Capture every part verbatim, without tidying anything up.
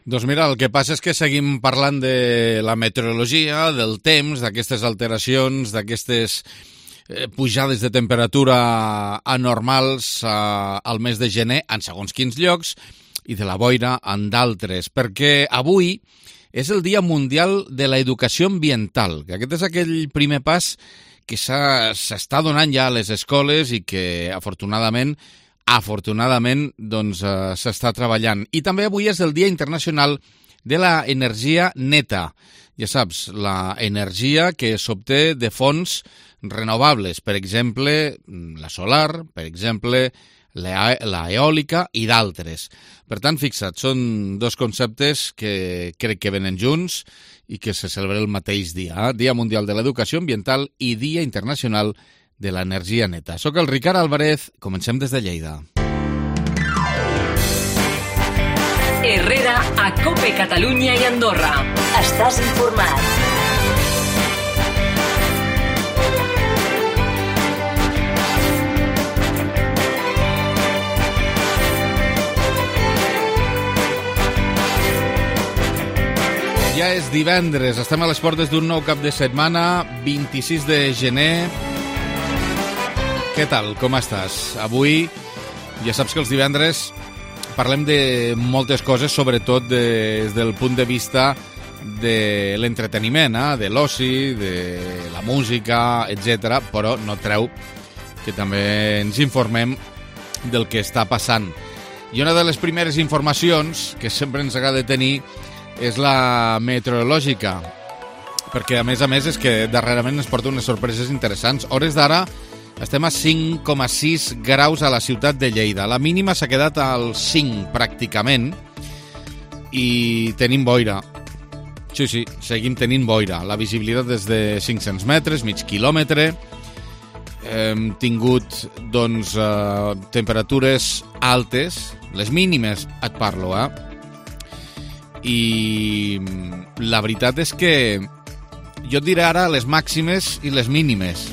Doncs mira, el que passa és que seguim parlant de la meteorologia, del temps, d'aquestes alteracions, d'aquestes eh, pujades de temperatura anormals eh, al mes de gener en segons quins llocs i de la boira en d'altres, perquè avui és el Dia Mundial de l'Educació Ambiental, que aquest és aquell primer pas que s'està donant ja a les escoles i que afortunadament Afortunadament, doncs, eh, s'està treballant. I també avui és el Dia Internacional de la Energia Neta. Ja saps, la energia que s'obté de fonts renovables, per exemple, la solar, per exemple, la, la eòlica i d'altres. Per tant, fixa't, són dos conceptes que crec que venen junts i que se celebra el mateix dia. Eh? Dia Mundial de l'Educació Ambiental i Dia Internacional de l'Energia Neta. Soc el Ricard Álvarez, comencem des de Lleida. Herrera a COPE Catalunya i Andorra. Estàs informat. Ja és divendres, estem a les portes d'un nou cap de setmana, vint-i-sis de gener. Què tal? Com estàs? Avui ja saps que els divendres parlem de moltes coses, sobretot des del punt de vista de l'entreteniment, eh? De l'oci, de la música, etcètera, però no treu que també ens informem del que està passant. I una de les primeres informacions que sempre ens agrada tenir és la meteorològica, perquè a més a més és que darrerament ens porta unes sorpreses interessants. Hores d'ara estem a cinc coma sis graus a la ciutat de Lleida. La mínima s'ha quedat al cinc, pràcticament, i tenim boira. Sí, sí, seguim tenint boira. La visibilitat és de cinc-cents metres, mig quilòmetre. Hem tingut, doncs, eh, temperatures altes, les mínimes et parlo, eh? I la veritat és que jo et diré ara les màximes i les mínimes.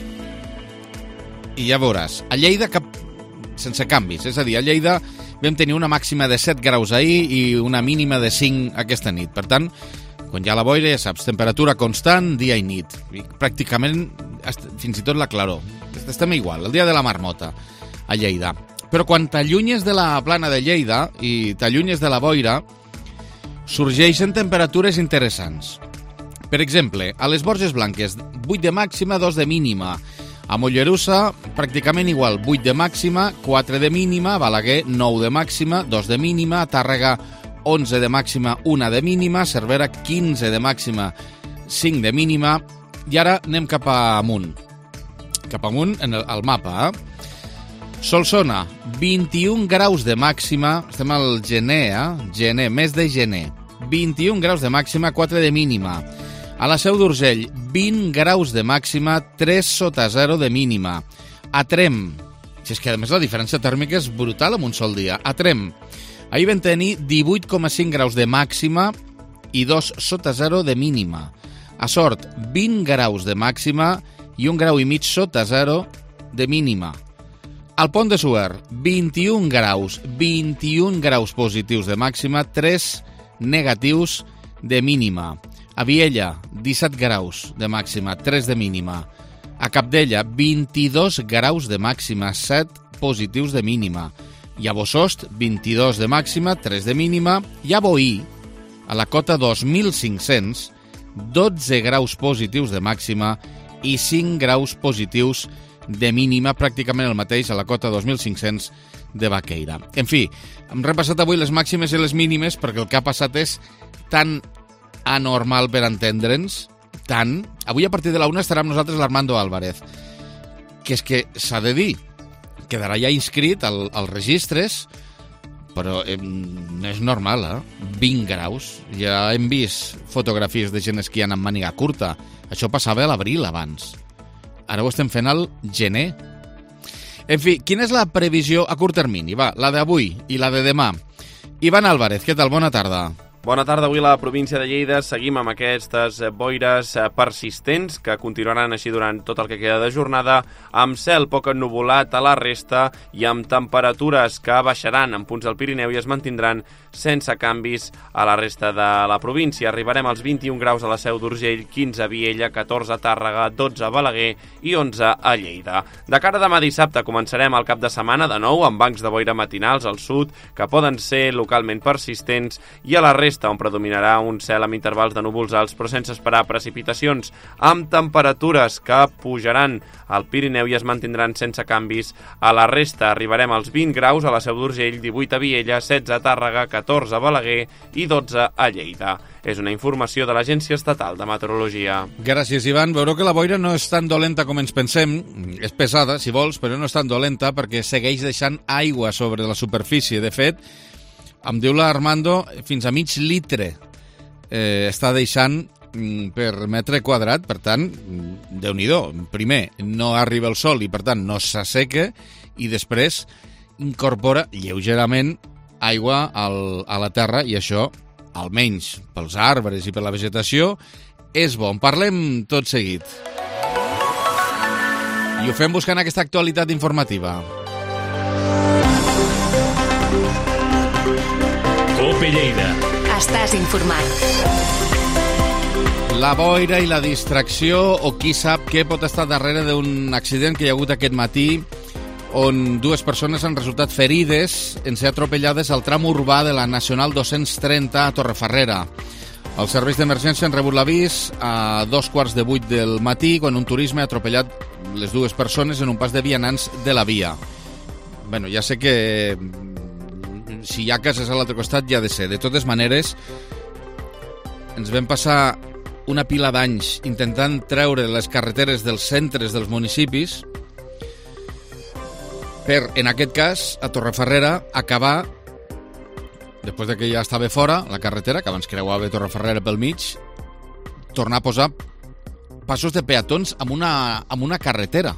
I ja veuràs, a Lleida cap... sense canvis, és a dir, a Lleida vam tenir una màxima de set graus ahir i una mínima de cinc aquesta nit. Per tant, quan hi ha la boira, ja saps, temperatura constant, dia i nit. I pràcticament, fins i tot la claror. Estem igual, el dia de la marmota a Lleida. Però quan t'allunyes de la plana de Lleida i t'allunyes de la boira, sorgeixen temperatures interessants. Per exemple, a les Borges Blanques, vuit de màxima, dos de mínima. A Mollerussa, pràcticament igual, vuit de màxima, quatre de mínima, Balaguer, nou de màxima, dos de mínima, Tàrrega, onze de màxima, una de mínima, Cervera, quinze de màxima, cinc de mínima, i ara anem cap amunt. Cap amunt en el, al mapa, eh? Solsona, vint-i-un graus de màxima, estem al gener, eh? Gener, mes de gener, vint-i-un graus de màxima, quatre de mínima. A la Seu d'Urgell, vint graus de màxima, tres sota zero de mínima. A Trem, si és que a més la diferència tèrmica és brutal en un sol dia. A Trem, ahir vam tenir divuit coma cinc graus de màxima i dos sota zero de mínima. A Sort, vint graus de màxima i un grau i mig sota zero de mínima. Al Pont de Suert, vint-i-un graus, vint-i-un graus positius de màxima, tres negatius de mínima. A Viella, disset graus de màxima, tres de mínima. A Capdella, vint-i-dos graus de màxima, set positius de mínima. I a Bosost, vint-i-dos de màxima, tres de mínima. I a Boí, a la cota dos mil cinc-cents, dotze graus positius de màxima i cinc graus positius de mínima, pràcticament el mateix a la cota dos mil cinc-cents de Baqueira. En fi, hem repassat avui les màximes i les mínimes perquè el que ha passat és tan anormal per entendre'ns, tant. Avui a partir de la una estarà amb nosaltres l'Armando Álvarez, que és que s'ha de dir, quedarà ja inscrit al, als registres, però eh, no és normal, eh? vint graus. Ja hem vist fotografies de gent esquiant amb màniga curta. Això passava a l'abril abans. Ara ho estem fent al gener. En fi, quina és la previsió a curt termini? Va, la d'avui i la de demà. Ivan Álvarez, què tal? Bona tarda. Bona tarda. Avui a la província de Lleida seguim amb aquestes boires persistents que continuaran així durant tot el que queda de jornada, amb cel poc ennuvolat a la resta i amb temperatures que baixaran en punts del Pirineu i es mantindran sense canvis a la resta de la província. Arribarem als vint-i-un graus a la Seu d'Urgell, quinze a Viella, catorze a Tàrrega, dotze a Balaguer i onze a Lleida. De cara a demà dissabte començarem el cap de setmana de nou amb bancs de boira matinals al sud que poden ser localment persistents i a la resta on predominarà un cel amb intervals de núvols alts però sense esperar precipitacions, amb temperatures que pujaran al Pirineu i es mantindran sense canvis a la resta. Arribarem als vint graus a la Seu d'Urgell, divuit a Viella, setze a Tàrrega, catorze a Balaguer i dotze a Lleida. És una informació de l'Agència Estatal de Meteorologia. Gràcies, Ivan. Veureu que la boira no és tan dolenta com ens pensem. És pesada, si vols, però no és tan dolenta perquè segueix deixant aigua sobre la superfície. De fet, em diu l'Armando, fins a mig litre eh, està deixant per metre quadrat, per tant, Déu-n'hi-do. Primer, no arriba el sol i, per tant, no s'asseca, i després incorpora lleugerament aigua al, a la terra, i això, almenys pels arbres i per la vegetació, és bo. En parlem tot seguit. I ho fem buscant aquesta actualitat informativa. Cope Lleida. Estàs informat. La boira i la distracció, o qui sap què pot estar darrere d'un accident que hi ha hagut aquest matí on dues persones han resultat ferides en ser atropellades al tram urbà de la Nacional dos-cents trenta a Torrefarrera. Els serveis d'emergència han rebut l'avís a dos quarts de vuit del matí quan un turisme ha atropellat les dues persones en un pas de vianants de la via. Bueno, ja sé que si hi ha cases a l'altre costat ja ha de ser. De totes maneres, ens vam passar una pila d'anys intentant treure les carreteres dels centres dels municipis per, en aquest cas, a Torrefarrera, acabar, després que ja estava fora la carretera, que abans creuava Torrefarrera pel mig, tornar a posar passos de peatons amb una, amb una carretera.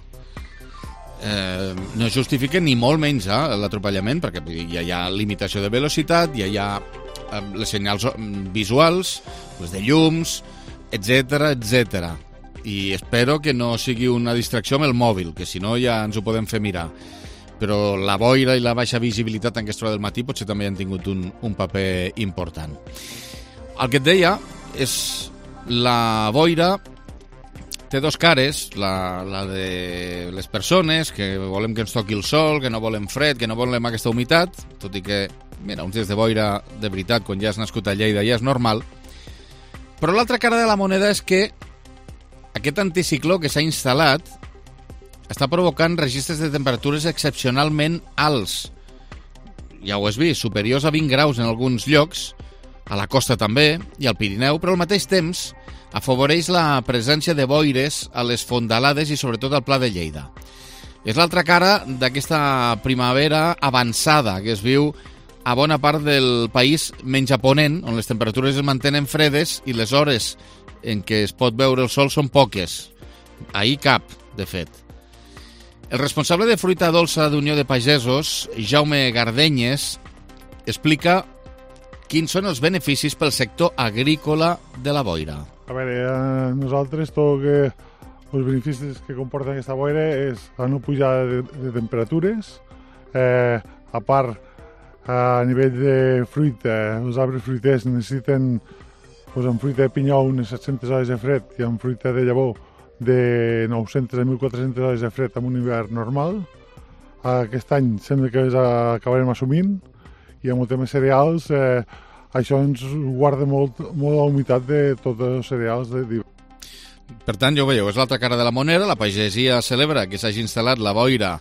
Eh, no justifica ni molt menys eh, l'atropellament, perquè ja hi ha limitació de velocitat, ja hi ha eh, les senyals visuals, les de llums, etcètera, etcètera. I espero que no sigui una distracció amb el mòbil, que si no ja ens ho podem fer mirar. Però la boira i la baixa visibilitat en aquesta hora del matí potser també han tingut un, un paper important. El que et deia és la boira té dos cares, la, la de les persones, que volem que ens toqui el sol, que no volem fred, que no volem aquesta humitat, tot i que, mira, uns dies de boira, de veritat, quan ja has nascut a Lleida ja és normal. Però l'altra cara de la moneda és que aquest anticicló que s'ha instal·lat està provocant registres de temperatures excepcionalment alts. Ja ho has vist, superiors a vint graus en alguns llocs, a la costa també, i al Pirineu, però al mateix temps afavoreix la presència de boires a les fondalades i sobretot al Pla de Lleida. És l'altra cara d'aquesta primavera avançada que es viu a bona part del país menys a ponent, on les temperatures es mantenen fredes i les hores en què es pot veure el sol són poques. Ahir cap, de fet. El responsable de fruita dolça d'Unió de Pagesos, Jaume Gardenyes, explica quins són els beneficis pel sector agrícola de la boira. A veure, a nosaltres tot que els beneficis que comporta aquesta boira és la no pujada de, de temperatures, eh, a part a nivell de fruita, els arbres fruiters necessiten, doncs, amb fruita de pinyol, unes set-centes hores de fred i amb fruita de llavor de nou-centes a mil quatre-centes hores de fred en un hivern normal. Aquest any sembla que els acabarem assumint i amb el tema cereals eh, això ens guarda molt, molt la humitat de tots els cereals de d'hivern. Per tant, ja ho veieu, és l'altra cara de la moneda. La pagesia celebra que s'hagi instal·lat la boira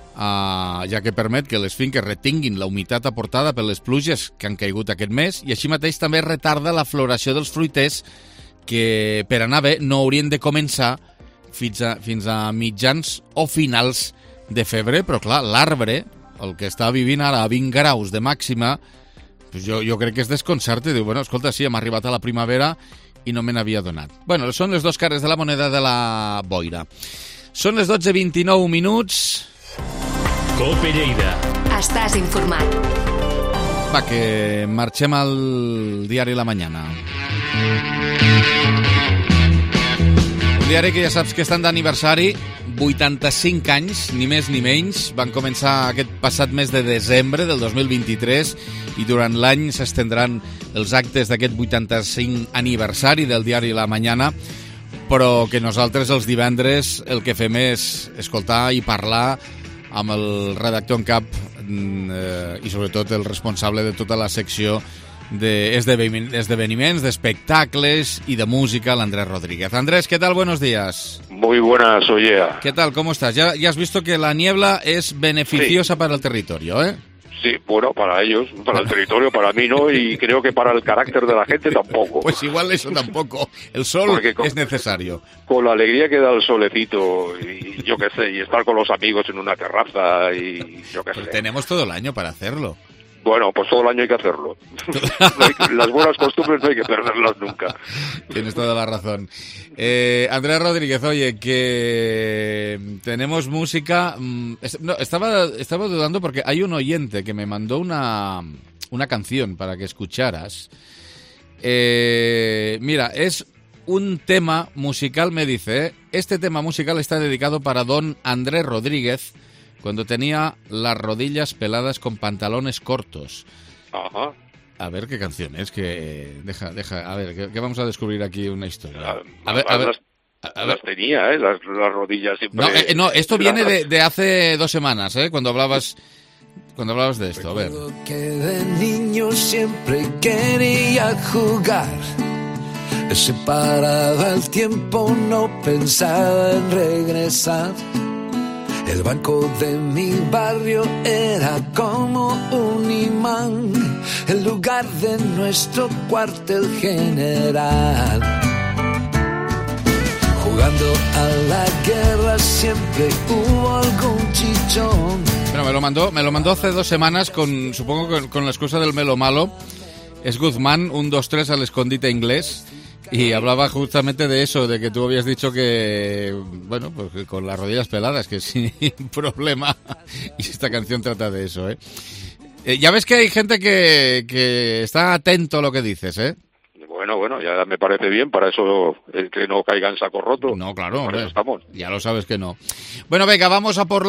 Uh, ja que permet que les finques retinguin la humitat aportada per les pluges que han caigut aquest mes i així mateix també retarda la floració dels fruiters que per anar bé no haurien de començar fins a, fins a mitjans o finals de febrer, però clar, l'arbre, el que està vivint ara a vint graus de màxima, pues jo, jo crec que es desconcerta i diu, bueno, escolta, sí, hem arribat a la primavera i no me n'havia donat. Bueno, són les dues cares de la moneda de la boira. Són les dotze vint-i-nou minuts... Cope Lleida. Estàs informat. Va, que marxem al diari La Mañana. Un diari que ja saps que estan d'aniversari, vuitanta-cinc anys, ni més ni menys. Van començar aquest passat mes de desembre del dos mil vint-i-tres i durant l'any s'estendran els actes d'aquest vuitanta-cinc aniversari del diari La Mañana, però que nosaltres els divendres el que fem és escoltar i parlar amb el redactor en cap eh, i sobretot el responsable de tota la secció d'esdeveniments, d'espectacles y de música, el Andrés Rodríguez. Andrés, ¿qué tal? Buenos días. Muy buenas, Ollea. ¿Qué tal? ¿Cómo estás? Ya, ya has visto que la niebla es beneficiosa sí. para el territorio, ¿eh? Sí, bueno, para ellos, para el territorio, para mí no, y creo que para el carácter de la gente tampoco. Pues igual eso tampoco. El sol con, es necesario. Con la alegría que da el solecito, y yo qué sé, y estar con los amigos en una terraza, y yo qué sé. Pues tenemos todo el año para hacerlo. Bueno, pues todo el año hay que hacerlo. No hay, las buenas costumbres no hay que perderlas nunca. Tienes toda la razón. Eh, Andrés Rodríguez, oye, que tenemos música... No, estaba, estaba dudando porque hay un oyente que me mandó una, una canción para que escucharas. Eh, mira, es un tema musical, me dice. ¿eh? Este tema musical está dedicado para don Andrés Rodríguez, cuando tenía las rodillas peladas con pantalones cortos. Ajá. A ver qué canción es, que deja, deja, a ver, que, que vamos a descubrir aquí una historia. A, a ver, a ver, las, a ver. Las tenía, ¿eh? Las, las rodillas siempre. No, eh, no esto viene de, de hace dos semanas, ¿eh? Cuando hablabas, cuando hablabas de esto. A ver. Que de niño siempre quería jugar. Se paraba el tiempo, no pensaba en regresar. El banco de mi barrio era como un imán, el lugar de nuestro cuartel general. Jugando a la guerra siempre hubo algún chichón. Bueno, me lo mandó, me lo mandó hace dos semanas con, supongo con, con la excusa del Melo Malo. Es Guzmán, un, dos, tres al escondite inglés. Y hablaba justamente de eso, de que tú habías dicho que, bueno, pues que con las rodillas peladas, que sin problema. Y esta canción trata de eso, ¿eh? eh ya ves que hay gente que, que está atento a lo que dices, ¿eh? Bueno, bueno, ya me parece bien, para eso eh, que no caiga en saco roto. No, claro, para eso estamos. Ya lo sabes que no. Bueno, venga, vamos a por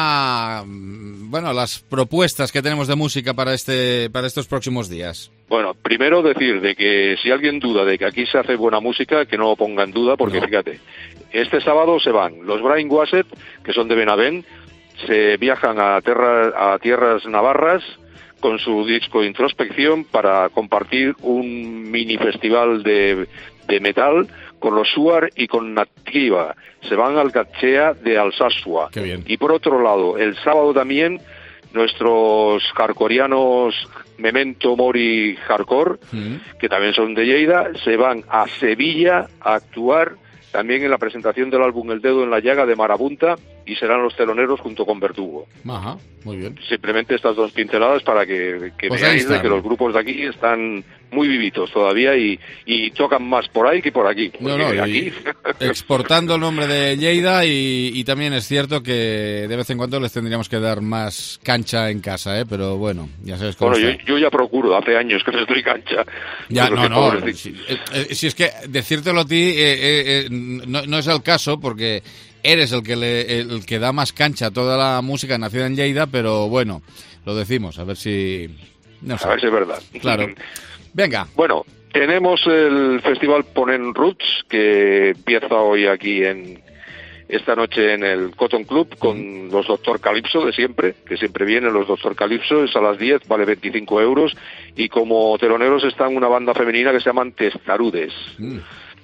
la, bueno, las propuestas que tenemos de música para este, para estos próximos días. Bueno, primero decir de que si alguien duda de que aquí se hace buena música, que no lo ponga en duda, porque no. Fíjate, este sábado se van los Brain Wasset, que son de Benavent, se viajan a, terra, a tierras navarras con su disco Introspección para compartir un mini festival de, de metal con los Suar y con Nativa. Se van al Gatxea de Alsasua. Qué bien. Y por otro lado, el sábado también nuestros hardcoreanos Memento Mori Hardcore, mm. que también son de Lleida, se van a Sevilla a actuar también en la presentación del álbum El Dedo en la Llaga de Marabunta, y serán los teloneros junto con Verdugo. Ajá, muy bien. Simplemente estas dos pinceladas para que, que pues veáis de que los grupos de aquí están muy vivitos todavía y, y tocan más por ahí que por aquí. No, no, aquí... exportando el nombre de Lleida y, y también es cierto que de vez en cuando les tendríamos que dar más cancha en casa, ¿eh? Pero bueno, ya sabes cómo Bueno, está. yo, yo ya procuro, hace años que les doy cancha. Ya, no, no, si, eh, si es que decírtelo a ti eh, eh, eh, no, no es el caso porque eres el que le, el que da más cancha a toda la música nacida en Lleida, pero bueno, lo decimos, a ver si... No sé. A ver si es verdad. Claro. Venga. Bueno, tenemos el festival Ponen Roots, que empieza hoy aquí en esta noche en el Cotton Club con mm. los Doctor Calypso de siempre, que siempre vienen los Doctor Calypso, es a las diez, vale veinticinco euros, y como teloneros están una banda femenina que se llaman Testarudes. Mm.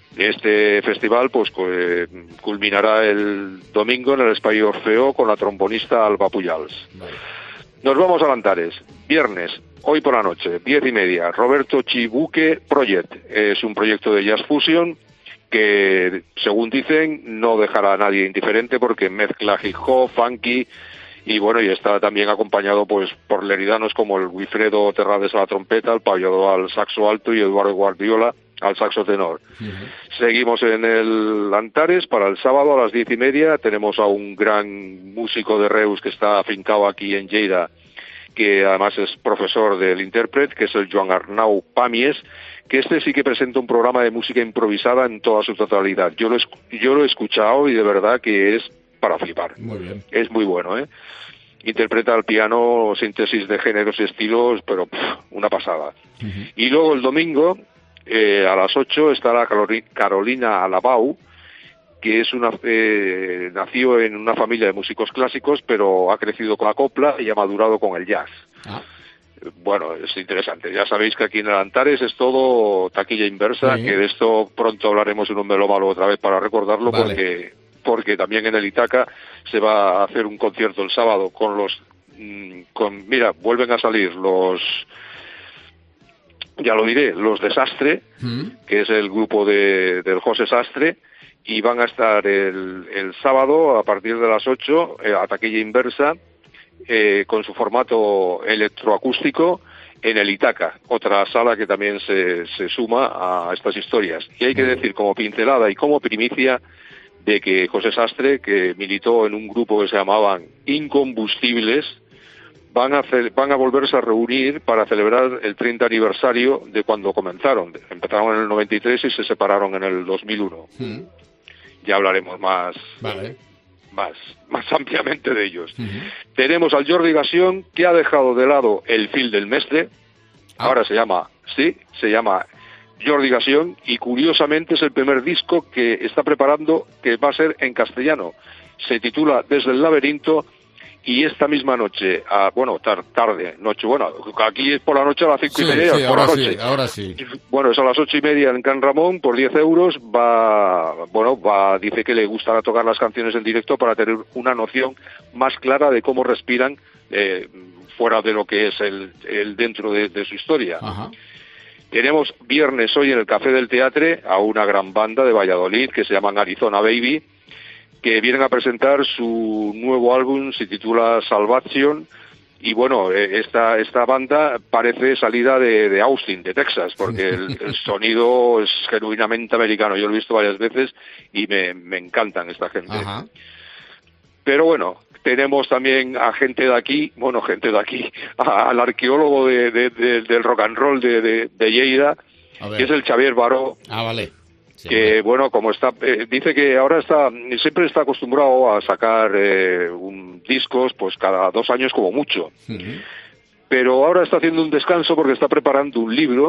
Este festival pues culminará el domingo en el Espai Orfeo con la trombonista Alba Pujals. Vale. Nos vamos a Antares, viernes, hoy por la noche, diez y media, Roberto Chibuque Project. Es un proyecto de jazz fusion que, según dicen, no dejará a nadie indiferente porque mezcla hip hop, funky, y bueno, y está también acompañado pues por leridanos como el Wilfredo Terrades a la trompeta, el Pablo al saxo alto y Eduardo Guardiola al saxo tenor. Uh-huh. Seguimos en el Antares para el sábado a las diez y media. Tenemos a un gran músico de Reus que está afincado aquí en Lleida, que además es profesor del intérprete, que es el Joan Arnau Pàmies, que este sí que presenta un programa de música improvisada en toda su totalidad. Yo lo, yo lo he escuchado y de verdad que es para flipar. Muy bien. Es muy bueno, ¿eh? Interpreta al piano síntesis de géneros y estilos, pero pff, una pasada. Uh-huh. Y luego el domingo, eh, a las ocho, estará Carolina Alabau, que es una eh, nació en una familia de músicos clásicos, pero ha crecido con la copla y ha madurado con el jazz. Ah. Bueno, es interesante. Ya sabéis que aquí en el Antares es todo taquilla inversa, sí. Que de esto pronto hablaremos en un melómano otra vez para recordarlo, vale. porque porque también en el Itaca se va a hacer un concierto el sábado con los... con mira, vuelven a salir los... ya lo diré, los Desastre, ¿Mm? que es el grupo de del José Sastre, y van a estar el, el sábado a partir de las ocho eh, a taquilla inversa eh, con su formato electroacústico en el Itaca, otra sala que también se, se suma a estas historias. Y hay que decir como pincelada y como primicia de que José Sastre, que militó en un grupo que se llamaban Incombustibles, van a hacer, van a volverse a reunir para celebrar el treinta aniversario de cuando comenzaron. Empezaron en el noventa y tres y se separaron en el dos mil uno. Mm. Ya hablaremos más, vale. más, más ampliamente de ellos. Uh-huh. Tenemos al Jordi Gassion, que ha dejado de lado el fil del mestre. Ah. Ahora se llama, sí, se llama Jordi Gassion, y curiosamente es el primer disco que está preparando, que va a ser en castellano. Se titula Desde el laberinto, y esta misma noche, a, bueno, tar, tarde, noche, bueno, aquí es por la noche a las cinco sí, y media, sí, por ahora la noche. Sí, ahora sí. Bueno, es a las ocho y media en Can Ramón, por diez euros, va, bueno, va, dice que le gusta tocar las canciones en directo para tener una noción más clara de cómo respiran, eh, fuera de lo que es el, el dentro de, de su historia. Ajá. Tenemos viernes hoy en el Café del Teatre a una gran banda de Valladolid que se llaman Arizona Baby, que vienen a presentar su nuevo álbum, se titula Salvation, y bueno, esta esta banda parece salida de, de Austin, de Texas, porque el, el sonido es genuinamente americano. Yo lo he visto varias veces y me, me encantan esta gente. Ajá. Pero bueno, tenemos también a gente de aquí, bueno, gente de aquí, a, al arqueólogo de, de, de, del rock and roll de, de, de Lleida, que es el Xavier Baró. Ah, vale. Sí, que vale. bueno, como está, eh, dice que ahora está, siempre está acostumbrado a sacar eh, un, discos, pues cada dos años como mucho. Uh-huh. Pero ahora está haciendo un descanso porque está preparando un libro,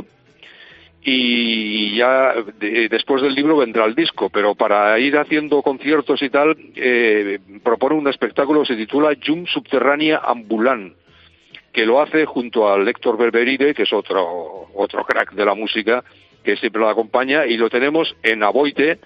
y ya de, después del libro vendrá el disco, pero para ir haciendo conciertos y tal, eh, propone un espectáculo que se titula Llum Subterránea Ambulant, que lo hace junto a Héctor Berberide, que es otro otro crack de la música, que siempre lo acompaña, y lo tenemos en Aboite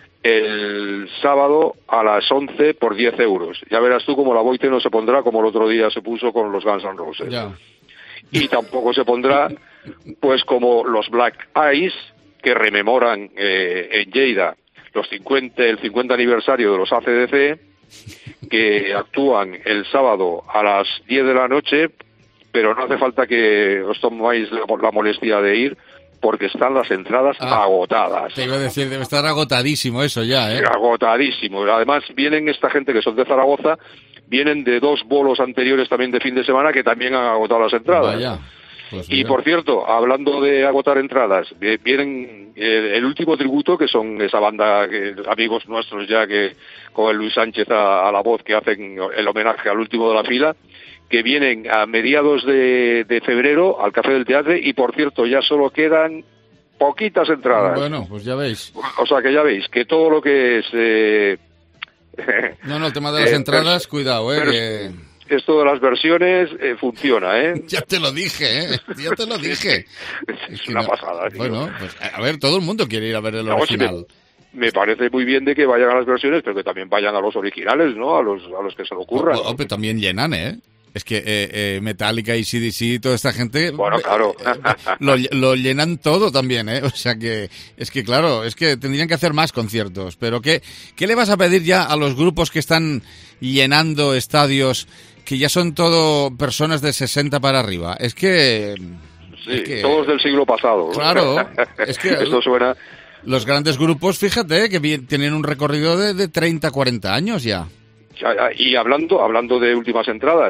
el sábado a las once por diez euros. Ya verás tú cómo la Aboite no se pondrá como el otro día se puso con los Guns N' Roses. Ya. Y tampoco se pondrá pues como los Black Eyes, que rememoran eh, en Lleida los cincuenta, el cincuenta aniversario de los A C D C, que actúan el sábado a las diez de la noche, pero no hace falta que os toméis la molestia de ir, porque están las entradas ah, agotadas. Te iba a decir, debe estar agotadísimo eso ya, ¿eh? Agotadísimo. Además, vienen esta gente que son de Zaragoza, vienen de dos bolos anteriores también de fin de semana que también han agotado las entradas. Vaya. Pues y por cierto, hablando de agotar entradas, vienen el, el último tributo, que son esa banda, que, amigos nuestros ya, que con el Luis Sánchez a, a la voz, que hacen el homenaje al último de la fila, que vienen a mediados de, de febrero al Café del Teatre, y por cierto ya solo quedan poquitas entradas. Bueno, pues ya veis. O sea que ya veis que todo lo que es... Eh, no, no, el tema de las eh, entradas, pero, cuidado, eh. Que... Esto de las versiones eh, funciona, ¿eh? Ya te lo dije, ¿eh? Ya te lo dije. es, es una no, pasada, tío. Bueno, pues a ver, todo el mundo quiere ir a ver el no, original. Si me, me parece muy bien de que vayan a las versiones, pero que también vayan a los originales, ¿no? A los a los que se lo ocurran. O, o, pero también llenan, ¿eh? Es que eh, eh, Metallica y C D C y toda esta gente... Bueno, claro. lo, lo llenan todo también, ¿eh? O sea que... Es que, claro, es que tendrían que hacer más conciertos. Pero ¿qué, qué le vas a pedir ya a los grupos que están llenando estadios, que ya son todo personas de sesenta para arriba? Es que... Sí, es que, todos del siglo pasado. Claro. Es que... Esto suena... Los grandes grupos, fíjate, que bien, tienen un recorrido de, de treinta, cuarenta años ya. Y hablando, hablando de últimas entradas...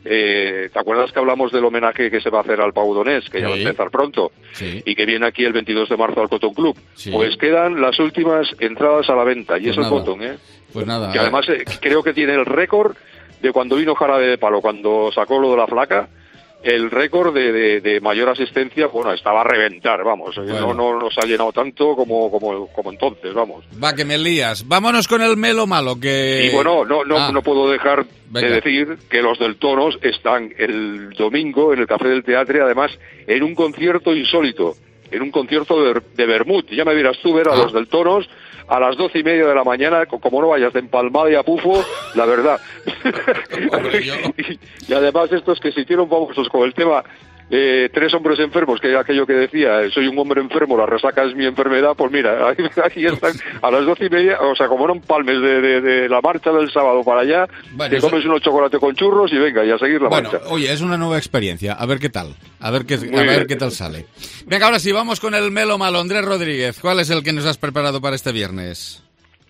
Eh, ¿Te acuerdas que hablamos del homenaje que se va a hacer al Pau Donés, que ya sí. va a empezar pronto, sí. y que viene aquí el veintidós de marzo al Cotton Club? Sí. Pues quedan las últimas entradas a la venta, y pues es nada. el Cotton, ¿eh? Pues nada. Que además eh, creo que tiene el récord de cuando vino Jarabe de Palo, cuando sacó lo de la flaca, el récord de, de, de mayor asistencia, bueno, estaba a reventar, vamos, bueno. no, no nos ha llenado tanto como, como, como entonces, vamos. Va, que me lías. Vámonos con el melo malo, que... Y bueno, no, no, ah. no puedo dejar Venga. de decir que los del Tonos están el domingo en el Café del Teatre, además, en un concierto insólito, en un concierto de, de vermut. Ya me dirás tú ver a ah. los del Tonos a las doce y media de la mañana, como no vayas de empalmada y a pufo, la verdad. Hombre, yo... y, y además estos que se hicieron famosos con el tema eh, tres hombres enfermos, que era aquello que decía, soy un hombre enfermo, la resaca es mi enfermedad, pues mira, aquí están a las doce y media, o sea, como no empalmes de, de, de la marcha del sábado para allá, bueno, te eso... comes unos chocolates con churros y venga, y a seguir la bueno, marcha. Oye, es una nueva experiencia, a ver qué tal, a ver qué, a ver qué tal sale. Venga, ahora sí, vamos con el melo malo. Andrés Rodríguez, ¿cuál es el que nos has preparado para este viernes?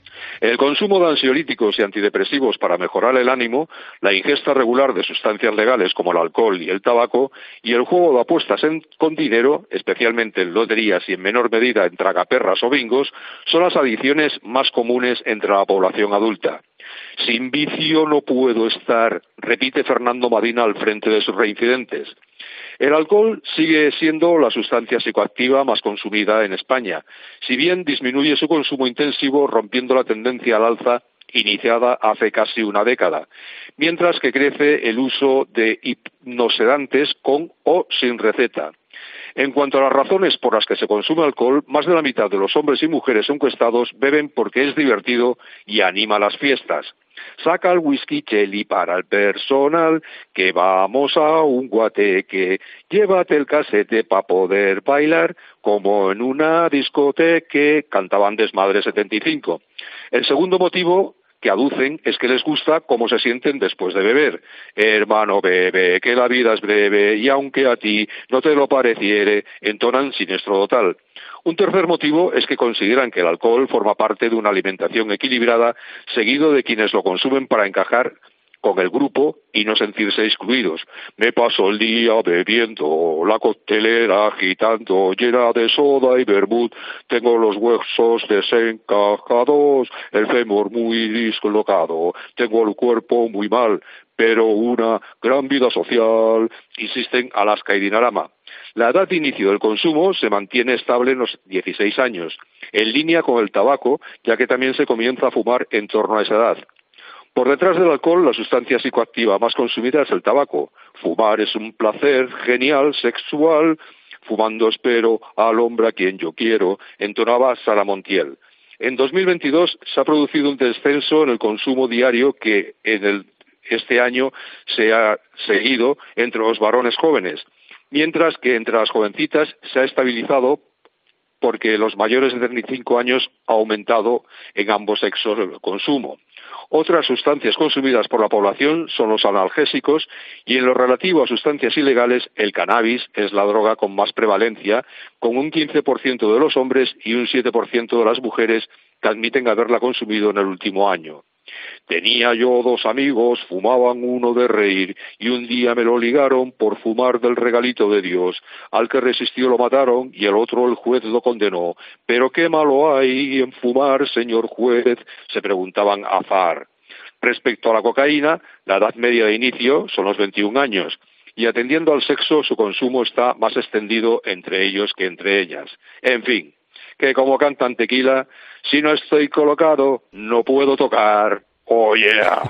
El consumo de ansiolíticos y antidepresivos para mejorar el ánimo, la ingesta regular de sustancias legales como el alcohol y el tabaco, y el juego de apuestas en, con dinero, especialmente en loterías y en menor medida en tragaperras o bingos, son las adicciones más comunes entre la población adulta. Sin vicio no puedo estar, repite Fernando Madina al frente de sus reincidentes. El alcohol sigue siendo la sustancia psicoactiva más consumida en España, si bien disminuye su consumo intensivo rompiendo la tendencia al alza iniciada hace casi una década, mientras que crece el uso de hipnosedantes con o sin receta. En cuanto a las razones por las que se consume alcohol, más de la mitad de los hombres y mujeres encuestados beben porque es divertido y anima las fiestas. Saca el whisky Chelly para el personal, que vamos a un guateque, llévate el casete para poder bailar, como en una discoteca, cantaban Desmadre setenta y cinco. El segundo motivo que aducen es que les gusta cómo se sienten después de beber. Hermano, bebe, que la vida es breve, y aunque a ti no te lo pareciere, entonan siniestro total. Un tercer motivo es que consideran que el alcohol forma parte de una alimentación equilibrada, seguido de quienes lo consumen para encajar con el grupo y no sentirse excluidos. Me paso el día bebiendo, la coctelera agitando, llena de soda y vermut, tengo los huesos desencajados, el fémur muy dislocado, tengo el cuerpo muy mal, pero una gran vida social, insisten Alaska y Dinarama. La edad de inicio del consumo se mantiene estable en los dieciséis años, en línea con el tabaco, ya que también se comienza a fumar en torno a esa edad. Por detrás del alcohol, la sustancia psicoactiva más consumida es el tabaco. Fumar es un placer genial, sexual. Fumando espero al hombre a quien yo quiero, entonaba Sara Montiel. En dos mil veintidós se ha producido un descenso en el consumo diario que en el, este año se ha seguido entre los varones jóvenes, mientras que entre las jovencitas se ha estabilizado porque los mayores de treinta y cinco años ha aumentado en ambos sexos el consumo. Otras sustancias consumidas por la población son los analgésicos y en lo relativo a sustancias ilegales, el cannabis es la droga con más prevalencia, con un quince por ciento de los hombres y un siete por ciento de las mujeres que admiten haberla consumido en el último año. Tenía yo dos amigos, fumaban uno de reír, y un día me lo ligaron por fumar del regalito de Dios. Al que resistió lo mataron, y el otro el juez lo condenó. ¿Pero qué malo hay en fumar, señor juez?, se preguntaban azar. Respecto a la cocaína, la edad media de inicio son los veintiún años, y atendiendo al sexo, su consumo está más extendido entre ellos que entre ellas. En fin, que como cantan Tequila, si no estoy colocado, no puedo tocar. Oh, yeah.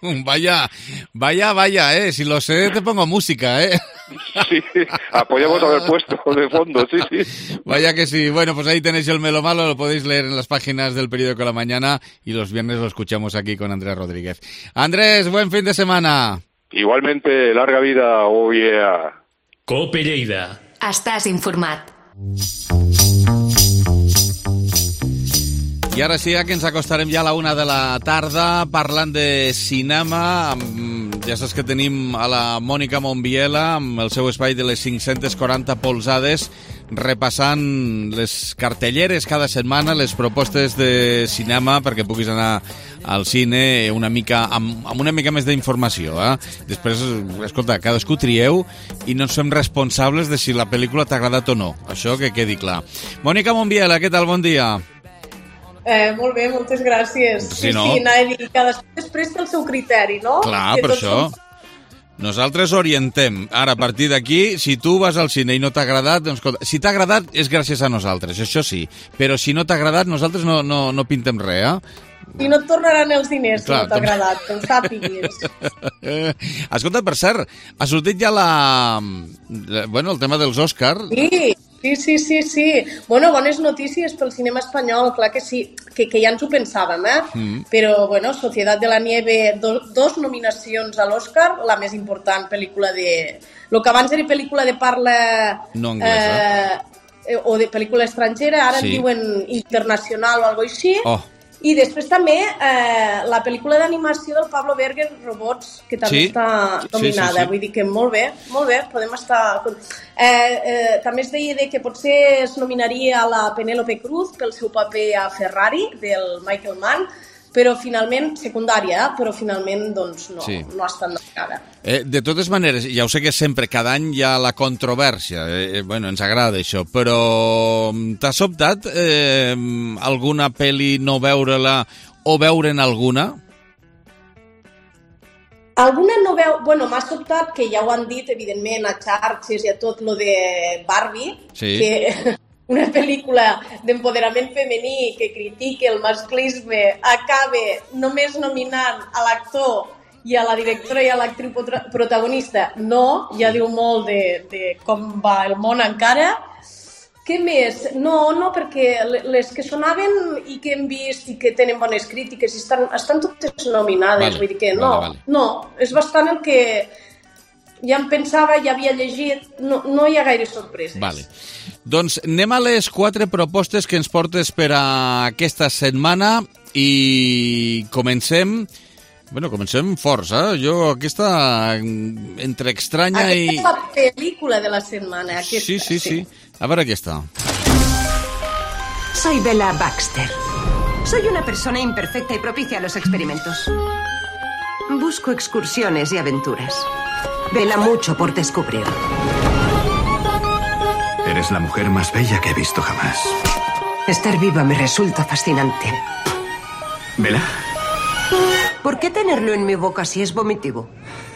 Vaya, vaya, vaya, eh. Si lo sé, te pongo música, eh. Sí, podríamos haber puesto de fondo, sí, sí. Vaya que sí. Bueno, pues ahí tenéis el Melo Malo, lo podéis leer en las páginas del periódico La Mañana y los viernes lo escuchamos aquí con Andrés Rodríguez. Andrés, buen fin de semana. Igualmente, larga vida, oh, yeah. Cope Lleida. Estàs informat. I ara sí que ens acostarem ja a la una de la tarda parlant de cinema. Ja saps que tenim a la Mònica Monbiela amb el seu espai de les cinc-centes quaranta polzades repassant les cartelleres cada setmana, les propostes de cinema, perquè puguis anar al cine una mica, amb, amb una mica més d'informació. Eh? Després, escolta, cadascú trieu i no ens fem responsables de si la pel·lícula t'ha agradat o no. Això que quedi clar. Mònica Monbiela, què tal? Bon dia. Eh, molt bé, moltes gràcies. Sí, sí, no? sí, anava a dir, cadascú després té el seu criteri, no? Clar, Que per tots això. som- Nosaltres orientem. Ara, a partir d'aquí, si tu vas al cine i no t'ha agradat, doncs, escolta, si t'ha agradat és gràcies a nosaltres, això sí. Però si no t'ha agradat, nosaltres no, no, no pintem res, eh? I no et tornaran els diners Clar, si no t'ha tam- agradat, que ho sàpiguis. Eh, escolta, per cert, ha sortit ja la... Bueno, el tema dels Òscar. Sí, sí, sí, sí, sí. Bueno, bones notícies pel cinema espanyol, clar que sí, que, que ja ens ho pensàvem, eh? Mm. Però, bueno, Societat de la Nieve, do, dos nominacions a l'Òscar, la més important pel·lícula de... Lo que abans era pel·lícula de parla... No anglesa. Eh, o de pel·lícula estrangera, ara Sí. en diuen internacional o alguna cosa així. Oh. I després també eh, la pel·lícula d'animació del Pablo Berger, Robots, que també Sí. està nominada. Sí, sí, sí. Vull dir que molt bé, molt bé, podem estar... Eh, eh, també es deia de que potser es nominaria a la Penélope Cruz pel seu paper a Ferrari, del Michael Mann, però finalment, secundària, eh? però finalment doncs, no, Sí. no ha estat nominada. Eh, de totes maneres, ja ho sé que sempre, cada any hi ha la controvèrsia, eh, bueno, ens agrada això, però t'ha sobtat eh, alguna pel·li no veure-la o veure'n alguna? Alguna no veu... Bueno, m'ha sobtat que ja ho han dit, evidentment, a xarxes i a tot lo de Barbie, Sí. que una pel·lícula d'empoderament femení que critica el masclisme acabe només nominant a l'actor i a la directora i a l'actriu prota- protagonista. No, ja diu molt de, de com va el món encara. Què més? No, no, perquè le- les que sonaven i que hem vist i que tenen bones crítiques i estan, estan totes nominades, Vale, vull dir que no, vale, vale. no, és bastant el que ja em pensava, ja havia llegit, no, no hi ha gaire sorpreses. Vale. Doncs anem a les quatre propostes que ens portes per a aquesta setmana i comencem... Bueno, comencem forts, eh? Jo aquesta, entre estranya Aquesta i... és la pel·lícula de la setmana. Aquesta, Sí, sí, sí. A veure aquesta. Soy Bella Baxter. Soy una persona imperfecta y propicia a los experimentos. Busco excursiones y aventuras. Vela mucho por descubrir. Eres la mujer más bella que he visto jamás. Estar viva me resulta fascinante. ¿Vela? ¿Por qué tenerlo en mi boca si es vomitivo?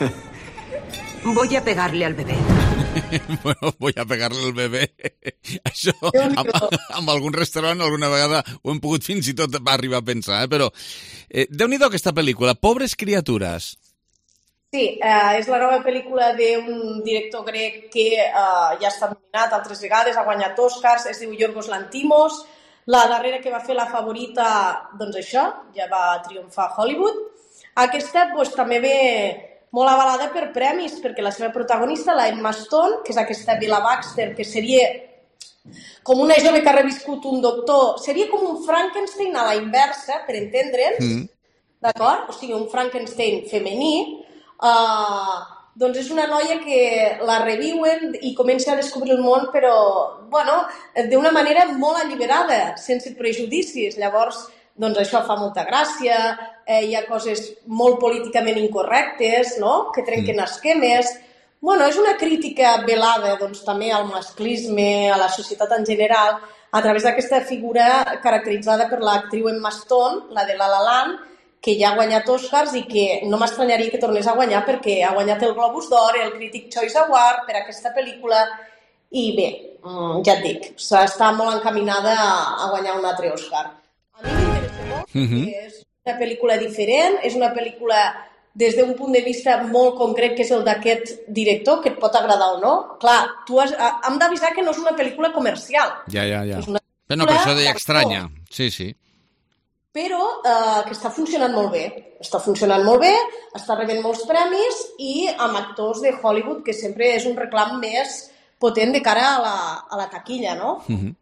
Voy a pegarle al bebé. Bueno, voy a pegarle al bebè. Això, amb, amb algun restaurant alguna vegada ho hem pogut fins i tot arribar a pensar, eh? Però eh, Déu-n'hi-do aquesta pel·lícula, Pobres criatures. Sí, eh, és la nova pel·lícula d'un director grec que eh, ja ha estat nominat altres vegades, ha guanyat Oscars, es diu Yorgos Lanthimos. La darrera que va fer La Favorita, doncs això, ja va triomfar a Hollywood. Aquesta doncs, també ve molt avalada per premis, perquè la seva protagonista, la Emma Stone, que és aquesta Bella Baxter, que seria com una jove que ha reviscut un doctor, seria com un Frankenstein a la inversa, per entendre'ns, mm. d'acord? O sigui, un Frankenstein femení. Uh, doncs és una noia que la reviuen i comença a descobrir el món, però, bueno, d'una manera molt alliberada, sense prejudicis. Llavors, doncs això fa molta gràcia, eh, hi ha coses molt políticament incorrectes, no?, que trenquen mm. esquemes. Bueno, és una crítica velada, doncs, també al masclisme, a la societat en general, a través d'aquesta figura caracteritzada per l'actriu Emma Stone, la de La La Land, que ja ha guanyat Oscars i que no m'estranyaria que tornés a guanyar perquè ha guanyat el Globus d'Or, el Critic Choice Award per aquesta pel·lícula i bé, ja et dic, està molt encaminada a guanyar un altre Oscar. A mi m'interessa molt Mhm. perquè és una pel·lícula diferent, és una pel·lícula des d'un punt de vista molt concret que és el d'aquest director, que et pot agradar o no. Clar, tu has, hem d'avisar que no és una pel·lícula comercial. Ja, ja, ja. És una Però no, per això deia d'actor. estranya. Sí, sí. Però eh, que està funcionant molt bé. Està funcionant molt bé, està rebent molts premis i amb actors de Hollywood, que sempre és un reclam més potent de cara a la, a la taquilla, no? Mhm.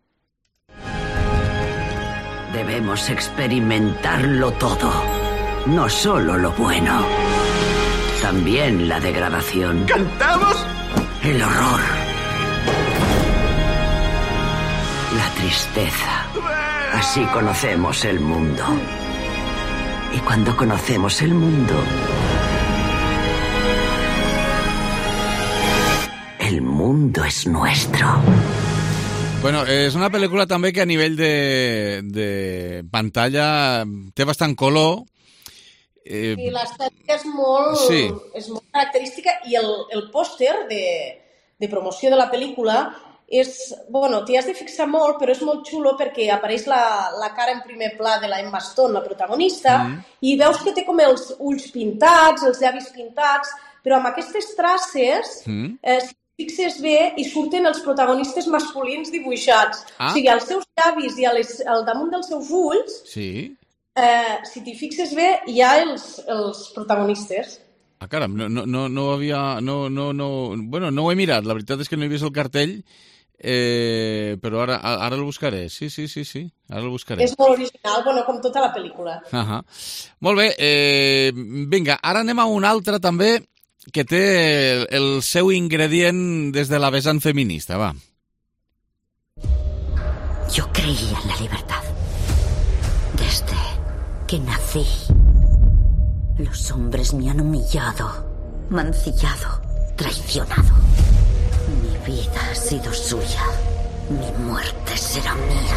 Debemos experimentarlo todo. No solo lo bueno. También la degradación. ¿Cantamos? El horror. tristeza. Así conocemos el mundo. Y cuando conocemos el mundo, el mundo es nuestro. Bueno, és una pel·lícula també que a nivell de, de pantalla té bastant color. Eh, I l'estètica és molt, sí. és molt característica i el, el pòster de, de promoció de la pel·lícula és, bueno, t'hi has de fixar molt, però és molt xulo perquè apareix la, la cara en primer pla de la Emma Stone, la protagonista, mm. i veus que té com els ulls pintats, els llavis pintats, però amb aquestes traces, mm. eh, si fixes bé, i surten els protagonistes masculins dibuixats. Ah. O sigui, als seus llavis i a les, al damunt dels seus ulls, sí. eh, si t'hi fixes bé, hi ha els, els protagonistes. Ah, caram, no, no, no, no havia... No, no, no, bueno, no ho he mirat, la veritat és que no he vist el cartell, eh, però ara, ara el buscaré. Sí, sí, sí, sí, ara el buscaré. És molt original, bueno, com tota la pel·lícula. Uh-huh. Molt bé, eh, vinga, ara anem a un altre també, que té el, el seu ingredient des de la vessant feminista, va. Yo creía en la libertad. Desde que nací. Los hombres me han humillado, mancillado, traicionado. Mi vida ha sido suya. Mi muerte será mía.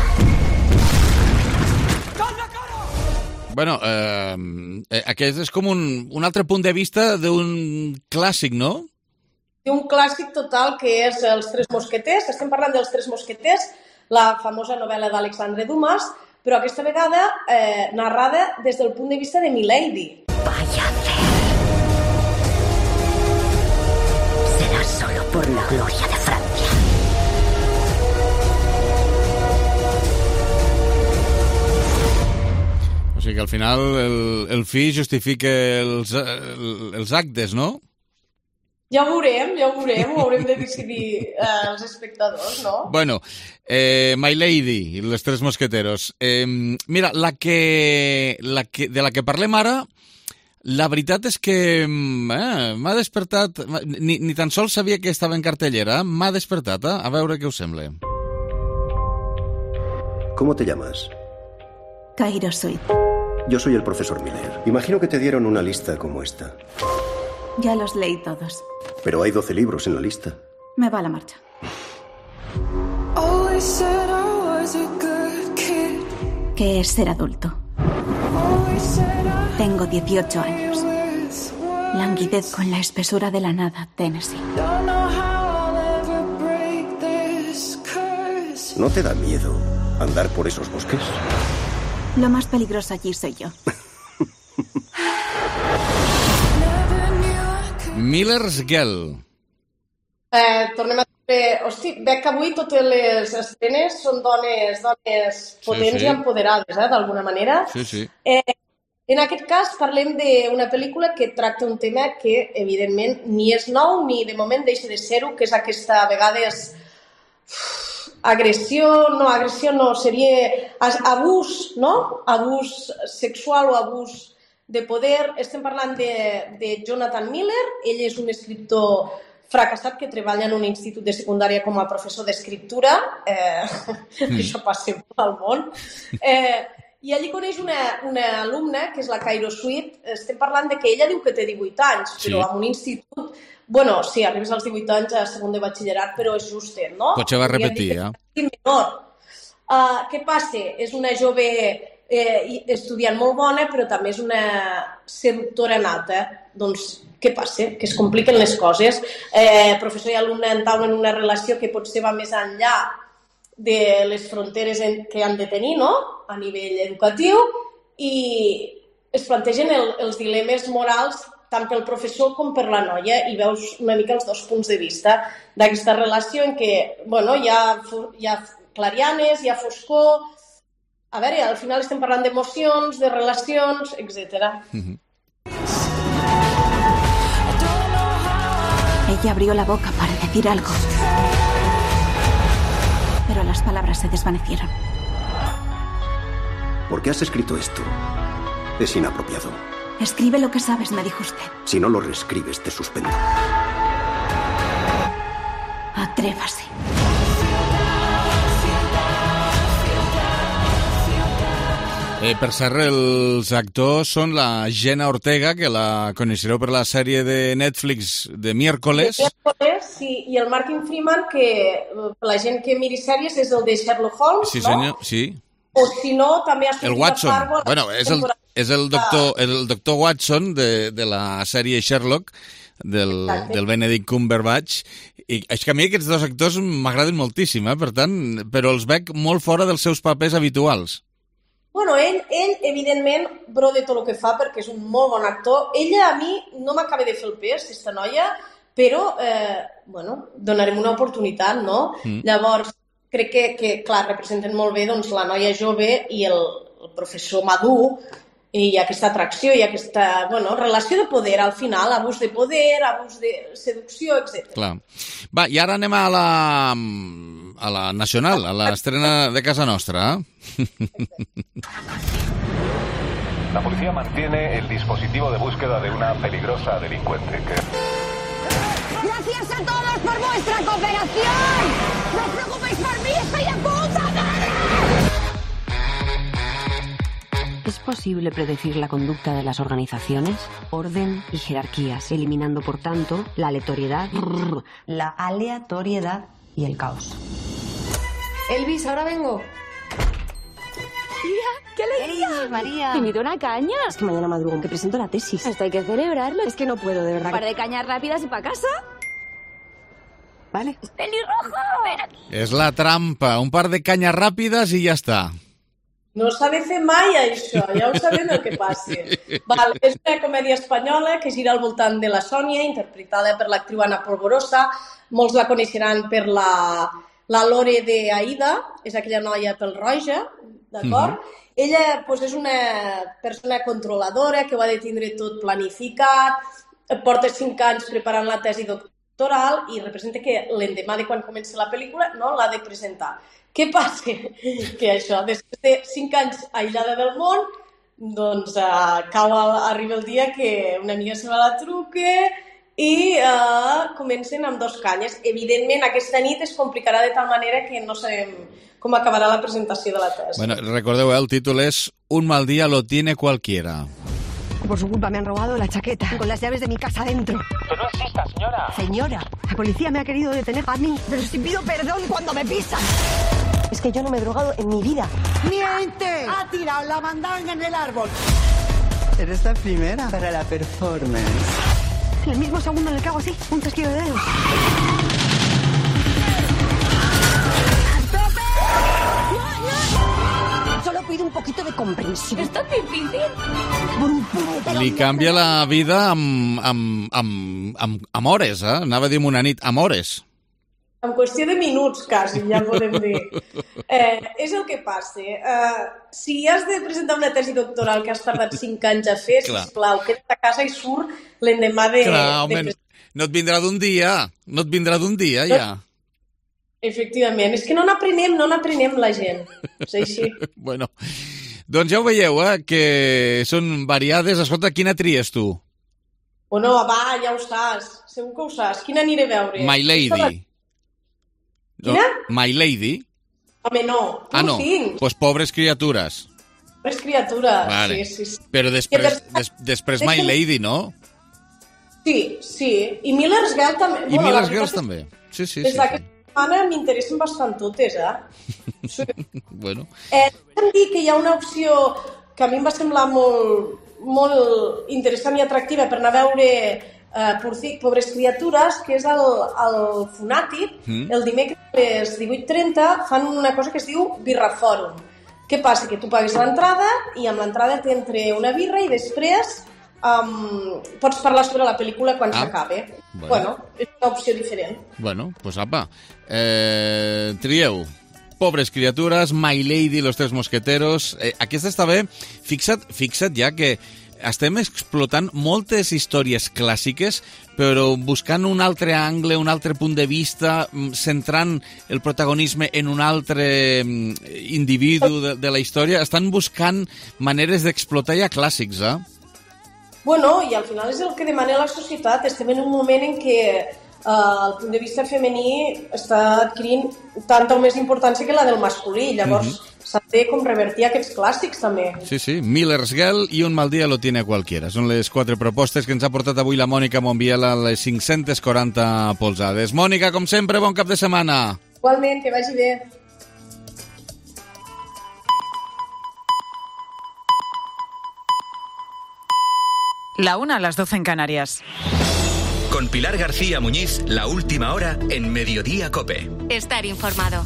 Bueno, eh, aquest és com un, un altre punt de vista d'un clàssic, no? Un clàssic total que és Els Tres Mosqueters. Estem parlant dels Tres Mosqueters, la famosa novel·la d'Alexandre Dumas, però aquesta vegada eh, narrada des del punt de vista de Milady. Vaya a ver. Será solo por la gloria de Francia. O sigui que al final el, el fi justifica els, els actes, no? Ja ho veurem, ja ho veurem, ho haurem de decidir eh, els espectadors, no? Bueno, eh, My Lady, Les Tres Mosqueteros. Eh, mira, la que, la que, de la que parlem ara, la veritat és que eh, m'ha despertat, ni, ni tan sols sabia que estava en cartellera, m'ha despertat, eh? A veure què us sembla. ¿Cómo te llamas? Cairo Suit. Yo soy el profesor Miller. Imagino que te dieron una lista como esta. Ya los leí todos. Pero hay doce libros en la lista. Me va la marcha. ¿Qué es ser adulto? Tengo dieciocho años. Languidez con la espesura de la nada, Tennessee. ¿No te da miedo andar por esos bosques? Lo más peligroso allí soy yo. Miller's Girl. Eh, tornem a fer... Hosti, veig que avui totes les escenes són dones, dones potents sí, sí. i empoderades, eh, d'alguna manera. Sí, sí. Eh, en aquest cas parlem d'una pel·lícula que tracta un tema que, evidentment, ni és nou ni de moment deixa de ser-ho, que és aquesta, a vegades... agressió, no, agressió no, seria abús, no? Abús sexual o abús de poder. Estem parlant de, de Jonathan Miller. Ell és un escriptor fracassat que treballa en un institut de secundària com a professor d'escriptura. Eh, mm. Això passa al món. Eh, I allí coneix una, una alumna, que és la Cairo Suit. Estem parlant de que ella diu que té divuit anys, però sí. en un institut... Bueno, sí, arribes als divuit anys a segon de batxillerat, però és justet, no? Potser va repetir, eh? Menor. Uh, què passa? És una jove eh, estudiant molt bona, però també és una seductora nata. Doncs què passa? Que es compliquen les coses. Eh, professor i alumne entaulen una relació que potser va més enllà de les fronteres que han de tenir, no? A nivell educatiu, i es plantegen el, els dilemes morals tant pel professor com per la noia, i veus una mica els dos punts de vista d'aquesta relació en què, bueno, hi ha, hi ha clarianes, hi ha foscor... A veure, al final estem parlant d'emocions, de relacions, etcètera. Mm-hmm. Ella abrió la boca para decir algo, pero las palabras se desvanecieron. ¿Por qué has escrito esto? Es inapropiado. Escribe lo que sabes, me dijo usted. Si no lo reescribes, te suspendo. Atrévase. Eh, per cert, els actors són la Jenna Ortega, que la coneixereu per la sèrie de Netflix de Miércoles. De Miércoles, sí, i el Martin Freeman, que la gent que miri sèries és el de Sherlock Holmes, sí, no? Senyor, sí, o si no, també ha sortit el Watson. a Fargo. Bueno, és el, és el, doctor, el doctor Watson de, de la sèrie Sherlock, del, del Benedict Cumberbatch, i és que a mi aquests dos actors m'agraden moltíssim, eh? Per tant, però els veig molt fora dels seus papers habituals. Bueno, ell, ell, evidentment, bro de tot el que fa, perquè és un molt bon actor. Ella, a mi, no m'acaba de fer el pes, aquesta noia, però, eh, bueno, donarem una oportunitat, no? Mm. Llavors, crec que, que, clar, representen molt bé doncs, la noia jove i el, el professor madur, i aquesta atracció i aquesta, bueno, relació de poder, al final, abús de poder, abús de seducció, etcètera. Clar. Va, i ara anem a la, a la nacional, a l'estrena de casa nostra. ¿eh? La policía mantiene el dispositivo de búsqueda de una peligrosa delincuente que... ¡Gracias a todos por vuestra cooperación! ¡No os preocupéis por mí, soy de puta madre! ¿Es posible predecir la conducta de las organizaciones? Orden y jerarquías, eliminando, por tanto, la aleatoriedad, la aleatoriedad y el caos. Elvis, ahora vengo. Tía, ¡qué alegría! Hey, María. ¿Te invito a una caña? Es que mañana madrugo, que presento la tesis. Hasta hay que celebrarlo. Es que no puedo, de verdad. Un par de cañas rápidas y para casa. Vale. ¡Pelirrojo! Ven aquí. És la trampa, un par de canyes ràpides i ja està. No s'ha de fer mai, això, ja ho sabem el que passi. Val, és una comèdia espanyola que gira al voltant de la Sònia, interpretada per l'actriu Ana Polvorosa. Molts la coneixeran per la, la Lore de Aida, és aquella noia pel-roja, d'acord? Mm-hmm. Ella doncs, és una persona controladora que ho ha de tindre tot planificat, porta cinc anys preparant la tesi doctoral i representa que l'endemà de quan comença la pel·lícula no l'ha de presentar. Què passa? Que això, després de cinc anys aïllada del món, doncs uh, cau al, arriba el dia que una amiga seva la truca i uh, comencen amb dos canyes. Evidentment, aquesta nit es complicarà de tal manera que no sabem com acabarà la presentació de la tesi. Bueno, recordeu, eh, el títol és Un mal día lo tiene cualquiera. Por su culpa me han robado la chaqueta con las llaves de mi casa dentro. ¡Que no exista, señora! Señora, la policía me ha querido detener a mí, pero si pido perdón cuando me pisan. Es que yo no me he drogado en mi vida. ¡Miente! Ha tirado la mandanga en el árbol. Eres la primera para la performance. En el mismo segundo en el que hago así, un chasquido de dedos. Solo pido un poquito de comprensión. ¿Es tan difícil? Li canvia la vida amb, amb, amb, amb, amb hores, eh? Anava a dir una nit, amb hores. En qüestió de minuts, quasi, ja podem dir. Eh, és el que passa. Eh, si has de presentar una tesi doctoral que has tardat cinc anys a fer, Clar. sisplau, queda't a casa i surt l'endemà de... Clar, home, de... no et vindrà d'un dia, no et vindrà d'un dia, ja. Efectivament, és que no n'aprenem, no n'aprenem la gent. És així. Bueno, doncs ja ho veieu, eh, que són variades. Escolta, quina tries tu? Bueno, va, ja ho saps, segur que ho saps. Quina aniré a veure? My Lady. Quina? No, My Lady? Home, no, tu ah, no, cinc. pues pobres criatures. Pobres criatures, vale. sí, sí, sí. Però després, des, després My Lady, no? Sí, sí, i Miller's Girl també. I bueno, Miller's Girl també, sí, sí. Des sí, d'aquesta sí. setmana m'interessen bastant totes, eh? Sí. Bueno. Eh, hem dit que hi ha una opció que a mi em va semblar molt, molt interessant i atractiva per anar a veure Uh, Porcic, Pobres Criatures, que és el, el Funàtic, mm. el dimecres a les divuit trenta fan una cosa que es diu Birrafòrum. Què passa? Que tu pagues l'entrada i amb l'entrada t'entre una birra i després um, pots parlar sobre la pel·lícula quan ah. s'acabe. Bueno. bueno, és una opció diferent. Bueno, pues apa, eh, trieu. Pobres Criatures, My Lady, Los Tres Mosqueteros... Eh, aquesta està bé. Fixa't, fixa't ja que estem explotant moltes històries clàssiques, però buscant un altre angle, un altre punt de vista, centrant el protagonisme en un altre individu de, de la història. Estan buscant maneres d'explotar ja clàssics, eh? Bueno, i al final és el que demana la societat. Estem en un moment en què uh, el punt de vista femení està adquirint tanta o més importància que la del masculí. Llavors, uh-huh. s'ha de com revertir aquests clàssics, també. Sí, sí. Miller's Girl i Un mal dia lo tiene cualquiera. Són les quatre propostes que ens ha portat avui la Mònica Monbiel a les cinc-centes quaranta polzades. Mònica, com sempre, bon cap de setmana. Igualment, que vagi bé. La una a las doce en Canarias. Con Pilar García Muñiz, la última hora en Mediodía COPE. Estar informado.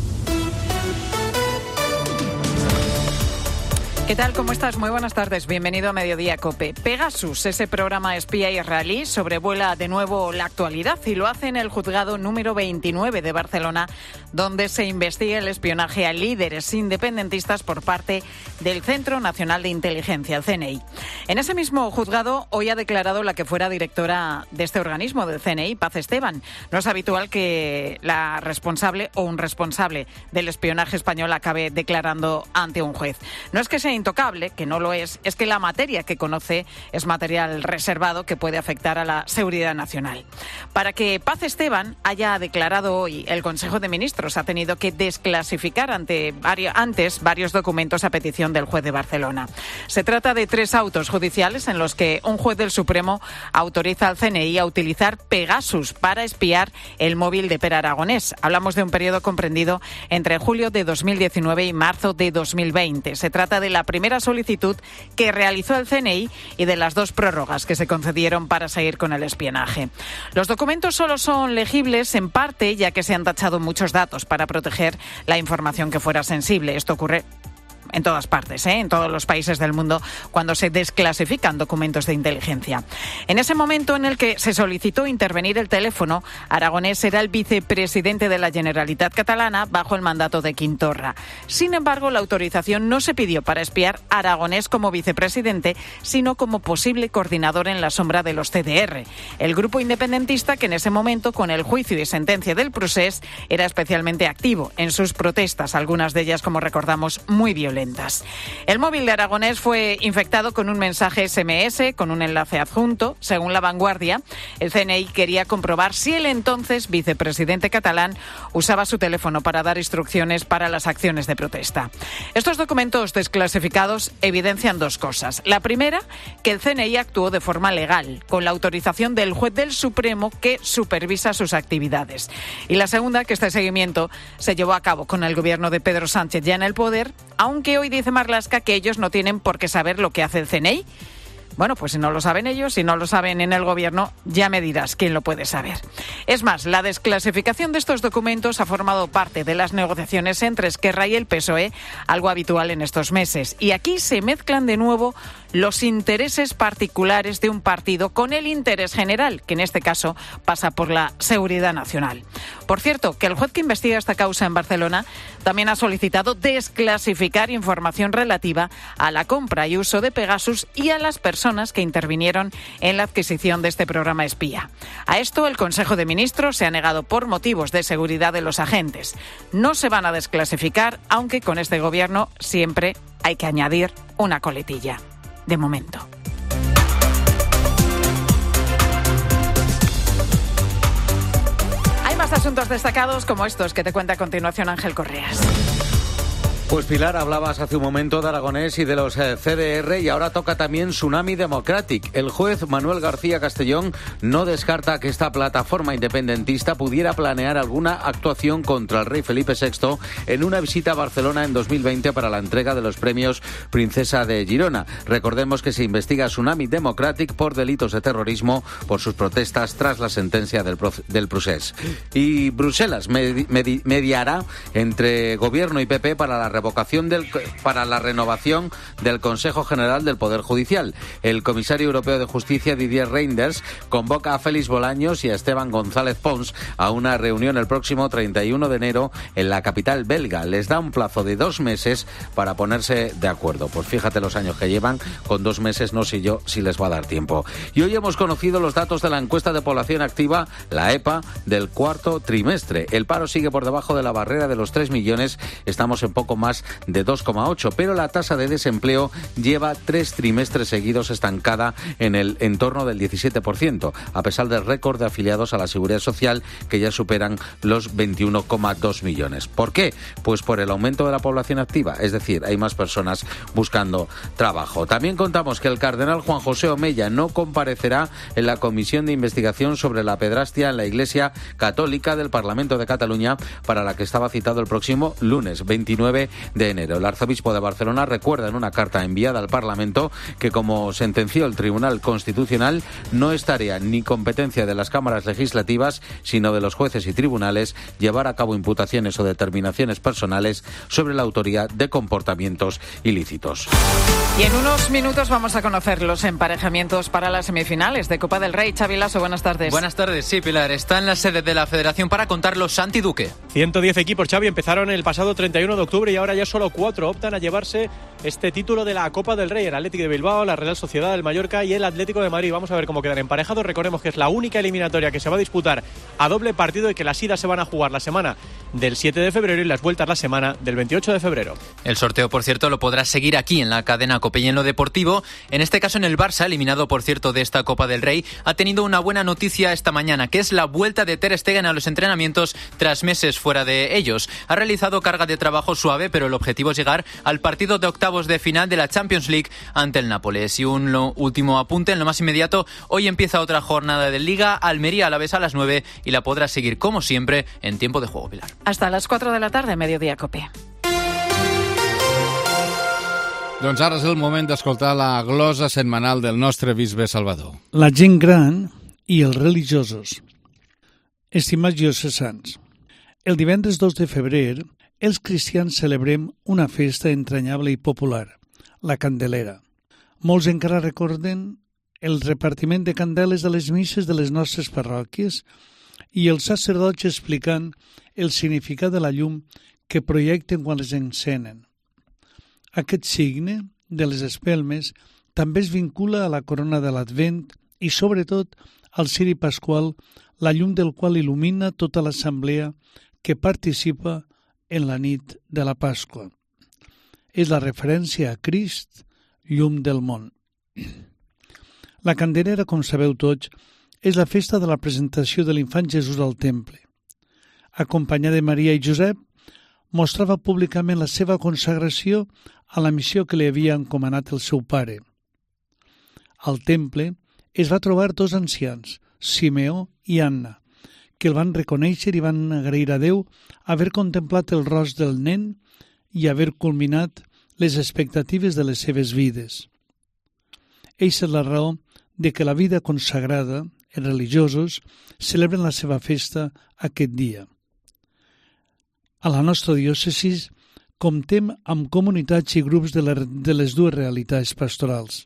¿Qué tal? ¿Cómo estás? Muy buenas tardes. Bienvenido a Mediodía COPE. Pegasus, ese programa espía israelí, sobrevuela de nuevo la actualidad y lo hace en el juzgado número veintinueve de Barcelona, donde se investiga el espionaje a líderes independentistas por parte del Centro Nacional de Inteligencia, el C N I. En ese mismo juzgado, hoy ha declarado la que fuera directora de este organismo, del C N I, Paz Esteban. No es habitual que la responsable o un responsable del espionaje español acabe declarando ante un juez. No es que sea intocable, que no lo es, es que la materia que conoce es material reservado que puede afectar a la seguridad nacional. Para que Paz Esteban haya declarado hoy, el Consejo de Ministros ha tenido que desclasificar ante varios, antes varios documentos a petición del juez de Barcelona. Se trata de tres autos judiciales en los que un juez del Supremo autoriza al C N I a utilizar Pegasus para espiar el móvil de Pere Aragonés. Hablamos de un periodo comprendido entre julio de dos mil diecinueve y marzo de dos mil veinte. Se trata de la primera solicitud que realizó el C N I y de las dos prórrogas que se concedieron para seguir con el espionaje. Los documentos solo son legibles en parte, ya que se han tachado muchos datos para proteger la información que fuera sensible. Esto ocurre en todas partes, ¿eh? en todos los países del mundo, cuando se desclasifican documentos de inteligencia. En ese momento en el que se solicitó intervenir el teléfono, Aragonés era el vicepresidente de la Generalitat Catalana bajo el mandato de Quim Torra. Sin embargo, la autorización no se pidió para espiar a Aragonés como vicepresidente, sino como posible coordinador en la sombra de los C D R, el grupo independentista que en ese momento, con el juicio y sentencia del procés, era especialmente activo en sus protestas, algunas de ellas, como recordamos, muy violentas. El móvil de Aragonés fue infectado con un mensaje ese eme ese con un enlace adjunto. Según La Vanguardia, el C N I quería comprobar si el entonces vicepresidente catalán usaba su teléfono para dar instrucciones para las acciones de protesta. Estos documentos desclasificados evidencian dos cosas. La primera, que el C N I actuó de forma legal, con la autorización del juez del Supremo que supervisa sus actividades. Y la segunda, que este seguimiento se llevó a cabo con el gobierno de Pedro Sánchez ya en el poder, aunque que hoy dice Marlaska que ellos no tienen por qué saber lo que hace el C N I. Bueno, pues si no lo saben ellos, si no lo saben en el gobierno, ya me dirás quién lo puede saber. Es más, la desclasificación de estos documentos ha formado parte de las negociaciones entre Esquerra y el P S O E, algo habitual en estos meses. Y aquí se mezclan de nuevo los intereses particulares de un partido con el interés general, que en este caso pasa por la seguridad nacional. Por cierto, que el juez que investiga esta causa en Barcelona también ha solicitado desclasificar información relativa a la compra y uso de Pegasus y a las personas que intervinieron en la adquisición de este programa espía. A esto el Consejo de Ministros se ha negado por motivos de seguridad de los agentes. No se van a desclasificar, aunque con este gobierno siempre hay que añadir una coletilla. De momento. Hay más asuntos destacados como estos que te cuenta a continuación Ángel Correas. Pues Pilar, hablabas hace un momento de Aragonés y de los eh, C D R y ahora toca también Tsunami Democratic. El juez Manuel García Castellón no descarta que esta plataforma independentista pudiera planear alguna actuación contra el rey Felipe sexto en una visita a Barcelona en dos mil veinte para la entrega de los premios Princesa de Girona. Recordemos que se investiga a Tsunami Democratic por delitos de terrorismo por sus protestas tras la sentencia del, pro- del procés. Y Bruselas medi- medi- mediará entre gobierno y P P para la revocación del, para la renovación del Consejo General del Poder Judicial. El comisario europeo de Justicia, Didier Reynders, convoca a Félix Bolaños y a Esteban González Pons a una reunión el próximo treinta y uno de enero en la capital belga. Les da un plazo de dos meses para ponerse de acuerdo. Pues fíjate los años que llevan, con dos meses no sé yo si les va a dar tiempo. Y hoy hemos conocido los datos de la encuesta de población activa, la E P A, del cuarto trimestre. El paro sigue por debajo de la barrera de los tres millones. Estamos en poco más más de dos coma ocho, pero la tasa de desempleo lleva tres trimestres seguidos estancada en el entorno del diecisiete por ciento, a pesar del récord de afiliados a la Seguridad Social, que ya superan los veintiuno coma dos millones. ¿Por qué? Pues por el aumento de la población activa, es decir, hay más personas buscando trabajo. También contamos que el cardenal Juan José Omeya no comparecerá en la comisión de investigación sobre la pedrastia en la Iglesia Católica del Parlamento de Cataluña, para la que estaba citado el próximo lunes veintinueve de enero. El arzobispo de Barcelona recuerda en una carta enviada al Parlamento que, como sentenció el Tribunal Constitucional, no es tarea ni competencia de las cámaras legislativas, sino de los jueces y tribunales, llevar a cabo imputaciones o determinaciones personales sobre la autoría de comportamientos ilícitos. Y en unos minutos vamos a conocer los emparejamientos para las semifinales de Copa del Rey. Xavi Lasso, buenas tardes. Buenas tardes, sí, Pilar. Está en la sede de la Federación para contarlo Santi Duque. ciento diez equipos, Xavi, empezaron el pasado treinta y uno de octubre y ahora ya solo cuatro optan a llevarse este título de la Copa del Rey: el Atlético de Bilbao, la Real Sociedad, el Mallorca y el Atlético de Madrid. Vamos a ver cómo quedan emparejados. Recordemos que es la única eliminatoria que se va a disputar a doble partido y que las idas se van a jugar la semana del siete de febrero y las vueltas la semana del veintiocho de febrero. El sorteo, por cierto, lo podrás seguir aquí en la cadena COPE y en lo deportivo. En este caso, en el Barça, eliminado, por cierto, de esta Copa del Rey, ha tenido una buena noticia esta mañana, que es la vuelta de Ter Stegen a los entrenamientos tras meses fuera de ellos. Ha realizado carga de trabajo suave, pero el objetivo es llegar al partido de octavos de final de la Champions League ante el Nápoles. Y un lo, último apunte, en lo más inmediato, hoy empieza otra jornada de Liga, Almería Alavés a las nueve, y la podrás seguir, como siempre, en tiempo de juego, Pilar. Hasta las cuatro de la tarde, Mediodía COPE. Doncs ara és el moment d'escoltar la glosa setmanal del nostre bisbe Salvador. La gent gran i els religiosos. Estimats diocesans, el divendres dos de febrer, els cristians celebrem una festa entranyable i popular, la Candelera. Molts encara recorden el repartiment de candeles de les misses de les nostres parròquies i els sacerdots explicant el significat de la llum que projecten quan les encenen. Aquest signe de les espelmes també es vincula a la corona de l'Advent i, sobretot, al ciri pasqual, la llum del qual il·lumina tota l'assemblea que participa en la nit de la Pasqua. És la referència a Crist, llum del món. La Candelera, com sabeu tots, és la festa de la presentació de l'infant Jesús al temple. Acompanyada de Maria i Josep, mostrava públicament la seva consagració a la missió que li havia encomanat el seu pare. Al temple es va trobar dos ancians, Simeó i Anna, que el van reconèixer i van agrair a Déu haver contemplat el rostre del nen i haver culminat les expectatives de les seves vides. Eixa és la raó de que la vida consagrada, els religiosos, celebren la seva festa aquest dia. A la nostra diòcesis comptem amb comunitats i grups de, la, de les dues realitats pastorals.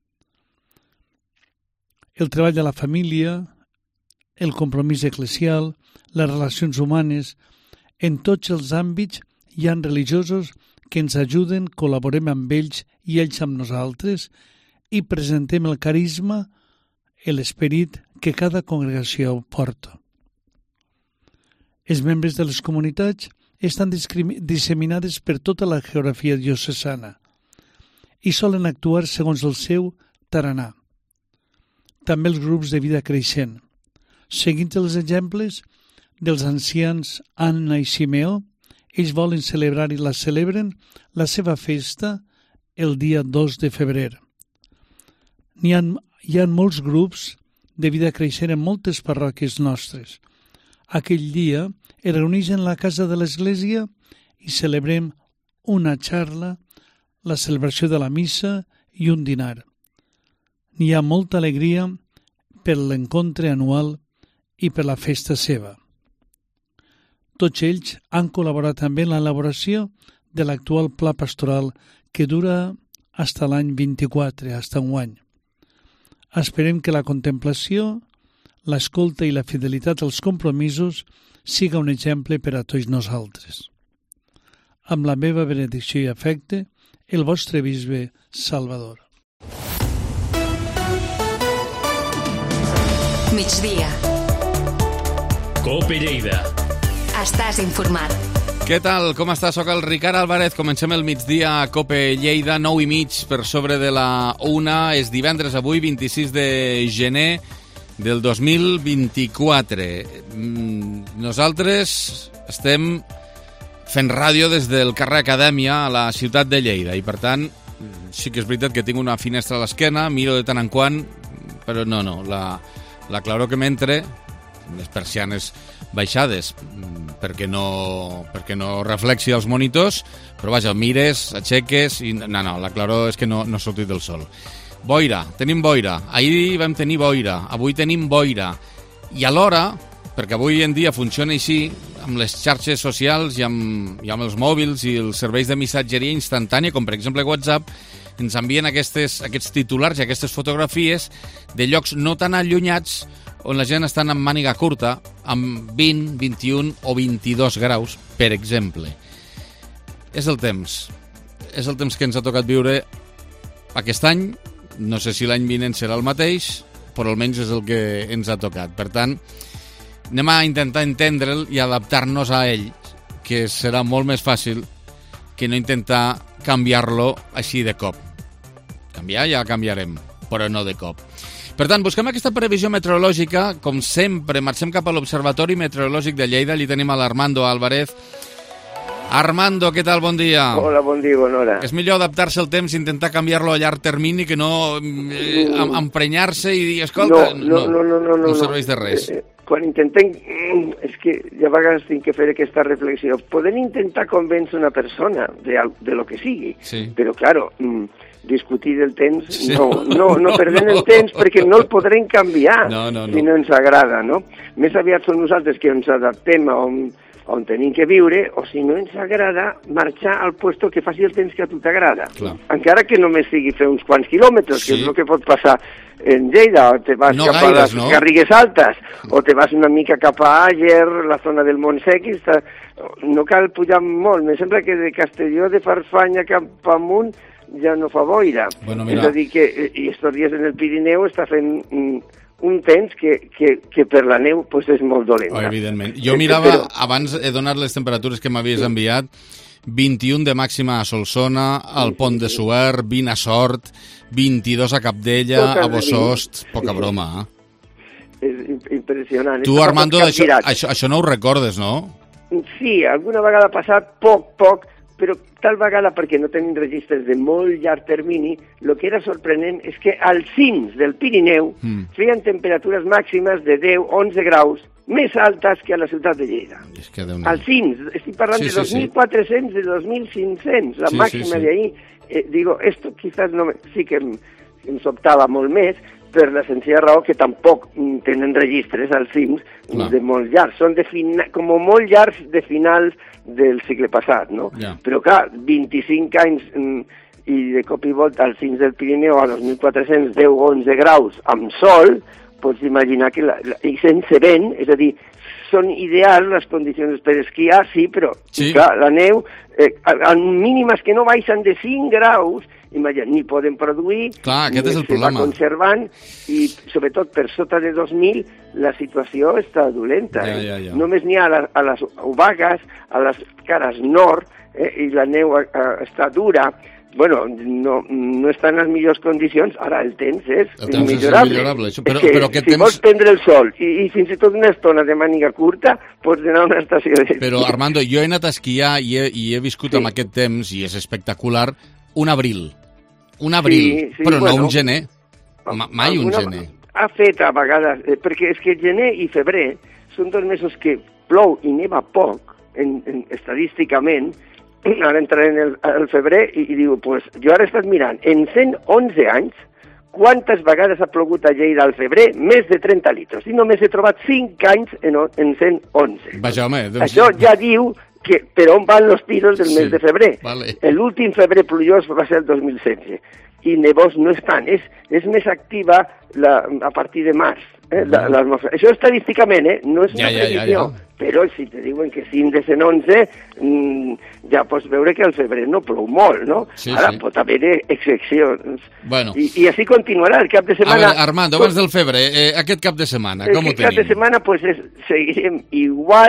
El treball de la família, el compromís eclesial, les relacions humanes, en tots els àmbits hi ha religiosos que ens ajuden, col·laborem amb ells i ells amb nosaltres i presentem el carisma, l'esperit que cada congregació porta. Els membres de les comunitats estan disseminades per tota la geografia diocesana i solen actuar segons el seu taranà. També els grups de vida creixent. Seguint els exemples dels ancians Anna i Simeó, ells volen celebrar i la celebren la seva festa el dia dos de febrer. N'hi ha, hi ha molts grups de vida creixent en moltes parròquies nostres. Aquell dia es reuneixen a la casa de l'església i celebrem una xarra, la celebració de la missa i un dinar. N'hi ha molta alegria per l'encontre anual i per la festa seva. Tots ells han col·laborat també en l'elaboració de l'actual pla pastoral que dura fins a l'any vint-i-quatre, fins a un any. Esperem que la contemplació, l'escolta i la fidelitat als compromisos siga un exemple per a tots nosaltres. Amb la meva benedicció i afecte, el vostre bisbe Salvador. Migdia. COPE Lleida. Estàs informat. Què tal? Com està? Soc el Ricard Álvarez. Comencem el migdia a COPE Lleida, nou i mig per sobre de la una. És divendres avui, vint-i-sis de gener del dos mil vint-i-quatre. Nosaltres estem fent ràdio des del carrer Acadèmia a la ciutat de Lleida i, per tant, sí que és veritat que tinc una finestra a l'esquena, miro de tant en quant, però no, no, la, la claror que m'entre, les persianes baixades, perquè no, perquè no reflexi els monitors, però vaja, mires, aixeques i no, no, la claror és que no, no ha sortit del sol. Boira, tenim boira. Ahir vam tenir boira, avui tenim boira. I alhora, perquè avui en dia funciona així, amb les xarxes socials i amb, i amb els mòbils i els serveis de missatgeria instantània, com per exemple WhatsApp, ens envien aquestes, aquests titulars i aquestes fotografies de llocs no tan allunyats on la gent està amb màniga curta, amb vint, vint-i-un o vint-i-dos graus, per exemple. És el temps. És el temps que ens ha tocat viure aquest any. No sé si l'any vinent serà el mateix, però almenys és el que ens ha tocat. Per tant, anem a intentar entendre'l i adaptar-nos a ell, que serà molt més fàcil que no intentar canviar-lo així de cop. Canviar ja canviarem, però no de cop. Per tant, busquem aquesta previsió meteorològica. Com sempre, marxem cap a l'Observatori Meteorològic de Lleida. Allí tenim a l'Armando Álvarez. Armando, què tal? Bon dia. Hola, bon dia, bona hora. És millor adaptar-se al temps i intentar canviar-lo a llarg termini que no eh, emprenyar-se i dir, escolta, no, no, no, no, no, no, no serveix de res. Eh, quan intentem, és que ja a vegades tinc que fer aquesta reflexió, podem intentar convèncer una persona de, de lo que sigui, sí. Però, claro, discutir del temps, sí. no, no, no perdem no. el temps perquè no el podrem canviar no, no, no. si no ens agrada, no? Més aviat són nosaltres que ens adaptem a on, on tenim que viure, o si no ens agrada, marxar al puesto que faci el temps que a tu t'agrada. Encara que només sigui fer uns quants quilòmetres, sí. que és el que pot passar en Lleida, o te vas no cap gaires, a les no? Garrigues Altes, o te vas una mica cap a Àger, la zona del Montsec, i està... no cal pujar molt. Me sembla que de Castelló de Farfanya cap amunt ja no fa boira. Bueno, mira. És a dir, que i estos dies en el Pirineu està fent un, un temps que, que, que per la neu pues, és molt dolent. Oh, evidentment. Jo mirava, però... abans he donat les temperatures que m'havies enviat, vint-i-un de màxima a Solsona, al Pont de Suert, vint a Sort, vint-i-dos a Capdella, a Bosost, poca sí. broma. Eh? És impressionant. Tu, Armando, això, això, això no ho recordes, no? Sí, alguna vegada ha passat, poc, poc, però tal vegada perquè no tenim registres de molt llarg termini, el que era sorprenent és que als cims del Pirineu mm. feien temperatures màximes de deu a onze graus més altes que a la ciutat de Lleida. És que als cims, estic parlant sí, de dos mil quatre-cents, sí. de dos mil cinc-cents, la sí, màxima sí, sí. de ahí. Eh, digo, esto quizás no me, sí que em, em sobtava molt més, per la senzilla raó que tampoc tenen registres als cims Clar. de molt llargs. Són de fina, com molt llargs de finals del segle passat, no? Ja. Però clar, vint-i-cinc anys i de cop i volta als cims del Pirineu a dos mil quatre-cents deu o onze graus amb sol, pots imaginar que la, la, i sense vent, és a dir, són ideals les condicions per esquiar, sí, però sí. clar, la neu, eh, en mínimes que no baixen de cinc graus, imagina, ni poden produir, clar, aquest ni és el se problema. va conservant, i sobretot per sota de dos mil la situació està dolenta. Ja, eh? ja, ja. Només n'hi ha a, la, a les obagues, a les cares nord, eh, i la neu a, a, està dura. Bueno, no, no està en les millors condicions, ara el temps és el temps immillorable. És immillorable. Això, però, és que però aquest si temps... vols prendre el sol i, i fins i tot una estona de màniga curta, pots anar a una estació de... Però, Armando, jo he anat a esquiar i he, i he viscut sí. amb aquest temps, i és espectacular, un abril. Un abril, sí, sí, però bueno, no un gener. Ma, mai un gener. Ha fet a vegades, eh, perquè és que gener i febrer són dos mesos que plou i neva poc, en, en, estadísticament. Ara entraré en el, el febrer i, i diu, pues, jo ara he estat mirant, en cent onze anys, quantes vegades ha plogut a Lleida al febrer? Més de trenta litres. I només he trobat cinc anys en, en cent onze. Vaja, home, doncs... Això ja diu que per on van els tiros del sí, mes de febrer. Vale. L'últim febrer plujós va ser el dos mil setze. I nevós no és tant, és, és més activa la, a partir de març. Eh, la, l'atmosfera. Això estadísticament, eh? No és una ja, previsió. Ja, ja, ja. Però si te diuen que cinc de cent onze, mmm, ja pots veure que al febrer no plou molt, no? Sí, Ara sí. pot haver excepcions. Bueno. I, I així continuarà el cap de setmana. A veure, Armando, abans del febrer, eh, aquest cap de setmana, com ho tenim? Aquest cap de setmana, pues, és, seguirem igual